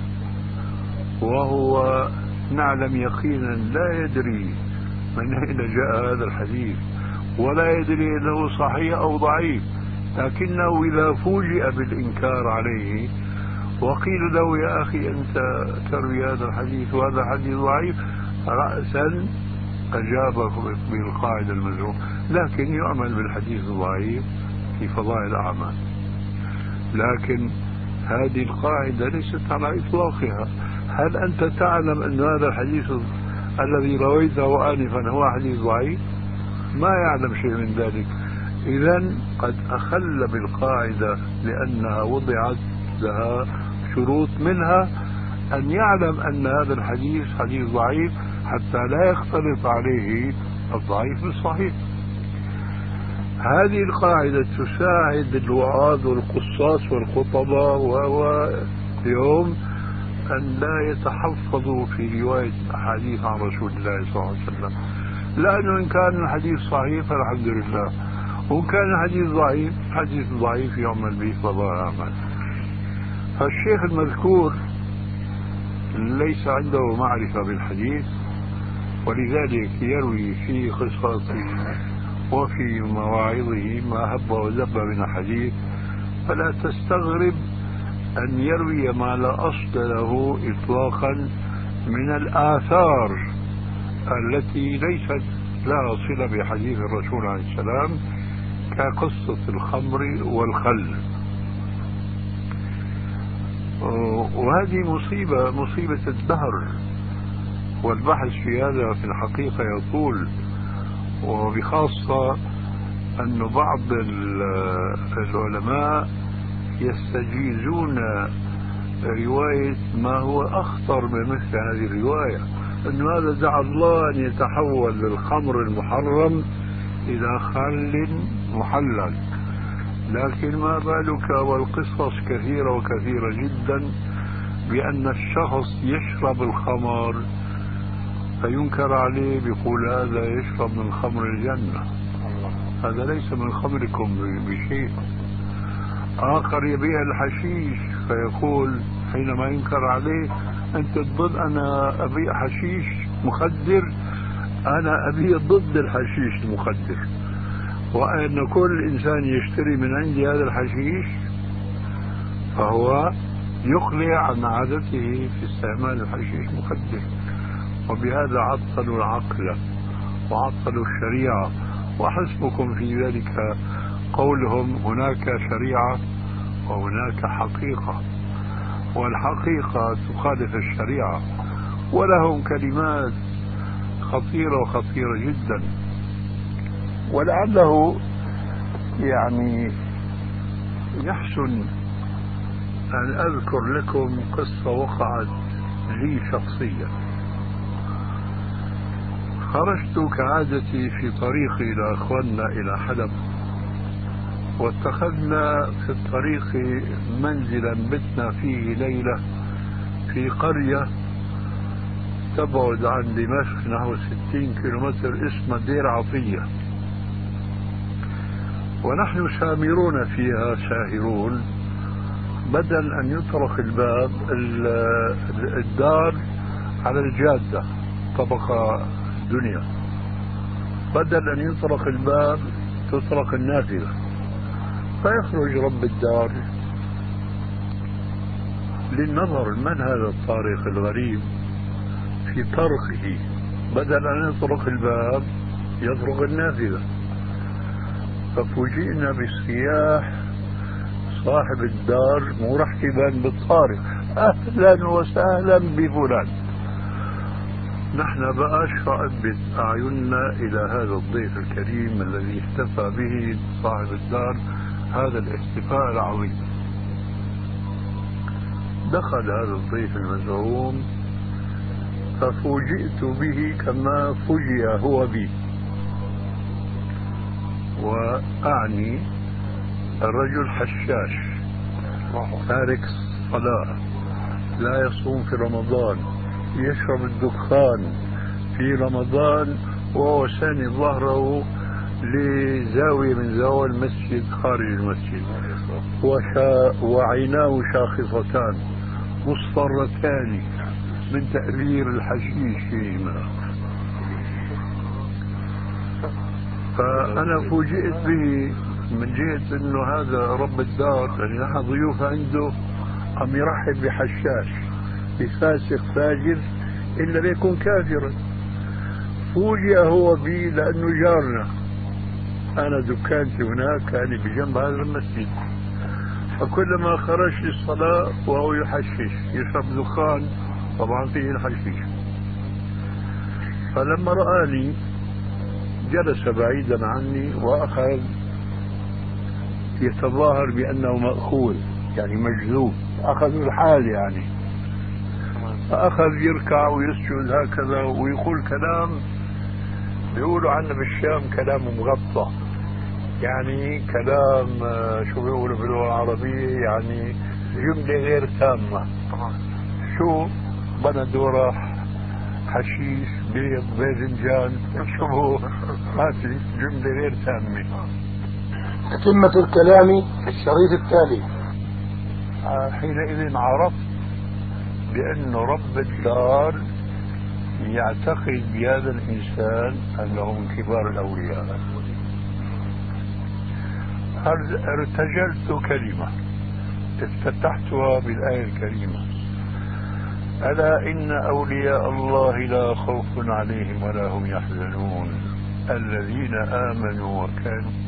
وهو نعلم يقينا لا يدري من أين جاء هذا الحديث ولا يدري أنه صحيح أو ضعيف، لكنه إذا فوجئ بالإنكار عليه وقيل له يا أخي أنت تروي هذا الحديث وهذا حديث ضعيف، رأسا أجاب بالقاعدة المزعومة، لكن يعمل بالحديث الضعيف في فضائل الأعمال. لكن هذه القاعدة ليست على إطلاقها. هل أنت تعلم أن هذا الحديث الذي رويته آنفا هو حديث ضعيف؟ ما يعلم شيء من ذلك. إذا قد أخل بالقاعدة لأنها وضعت لها شروط، منها أن يعلم أن هذا الحديث حديث ضعيف حتى لا يختلط عليه الضعيف بالصحيح. هذه القاعدة تساعد الوعاظ والقصاص والخطباء واليوم أن لا يتحفظوا في رواية الأحاديث عن رسول الله صلى الله عليه وسلم، لأنه إن كان الحديث صحيح فالحمد لله، وإن كان الحديث ضعيف حديث ضعيف يعمل به فلا يعمل. فالشيخ المذكور ليس عنده معرفة بالحديث، ولذلك يروي في قصصه وفي مواعظه ما هب ودب من الحديث، فلا تستغرب أن يروي ما لا أصل له إطلاقا من الآثار التي ليست لها صلة بحديث الرسول عليه السلام، كقصة الخمر والخل. وهذه مصيبة مصيبة الدهر، والبحث في هذا في الحقيقة يطول، وبخاصة أن بعض العلماء يستجيزون رواية ما هو أخطر من مثل هذه الرواية، أن هذا دعا الله أن يتحول للخمر المحرم إلى خل محلل، لكن ما بالك والقصص كثيرة وكثيرة جدا بأن الشخص يشرب الخمر فينكر عليه، بيقول هذا يشرب من خمر الجنة، هذا ليس من خمركم بشيء. آخر يبيع الحشيش فيقول حينما ينكر عليه أنت ضد، أنا أبيع حشيش مخدر، أنا أبيع ضد الحشيش المخدر، وأن كل إنسان يشتري من عندي هذا الحشيش فهو يقلع عن عادته في استعمال الحشيش المخدر. وبهذا عطلوا العقل وعطلوا الشريعة، وحسبكم في ذلك قولهم هناك شريعة وهناك حقيقة، والحقيقة تخالف الشريعة، ولهم كلمات خطيرة وخطيرة جدا. ولعله يعني يحسن أن أذكر لكم قصة وقعت لي شخصيا. خرجت كعادتي في طريقي إلى أخواننا إلى حلب، واتخذنا في الطريق منزلا بتنا فيه ليلة في قرية تبعد عن دمشق نحو ستين كيلومتر اسمها دير عطية، ونحن سامرون فيها ساهرون. بدل أن يطرق الباب، الدار على الجادة طبقة دنيا، بدل أن يطرق الباب تطرق النافذة، فيخرج رب الدار للنظر من هذا الطارق الغريب في طرقه، بدل أن يطرق الباب يطرق النافذة. ففوجئنا بصياح صاحب الدار مرحبا بالطارق، أهلا وسهلا بفلان. نحن بقى اشفقت بأعيننا إلى هذا الضيف الكريم الذي احتفى به صاحب الدار هذا الاحتفاء العظيم. دخل هذا الضيف المزعوم ففوجئت به كما فوجئ هو بي، وأعني الرجل حشاش تارك الصلاة، لا يصوم في رمضان، يشرب الدخان في رمضان، وهو ساند ظهره لزاوية من زوايا المسجد خارج المسجد، وشا وعيناه شاخصتان مصفرتان من تأثير الحشيش فيهما. فأنا فوجئت به من جهة أنه هذا رب الدار، يعني نحن ضيوف عنده، عم يرحب بحشاش بفاسق فاجر إلا بيكون كافرا. فوجئ هو بي لأنه جارنا، أنا دكانتي هناك يعني بجنب هذا المسجد، فكلما خرج للصلاة وهو يحشش يشرب دخان طبعا فيه الحشيش. فلما رآني جلس بعيدا عني وأخذ يتظاهر بأنه مأخوذ يعني مجذوب، أخذوا الحال يعني، فأخذ يركع ويسجد هكذا ويقول كلام بيقولوا عنه بالشام كلام مغطى، يعني كلام شو بيقولوا باللغة العربية يعني جملة غير تامة. شو بندورة حشيش بيض باذنجان شو ما في جملة غير تامة. تتمة الكلام في الشريط التالي. حينئذ عرفت بأن رب الدار يعتقد بهذا الإنسان أنه من كبار الأولياء. ارتجلت كلمة افتتحتها بالآية الكريمة: ألا إن أولياء الله لا خوف عليهم ولا هم يحزنون الذين آمنوا وكانوا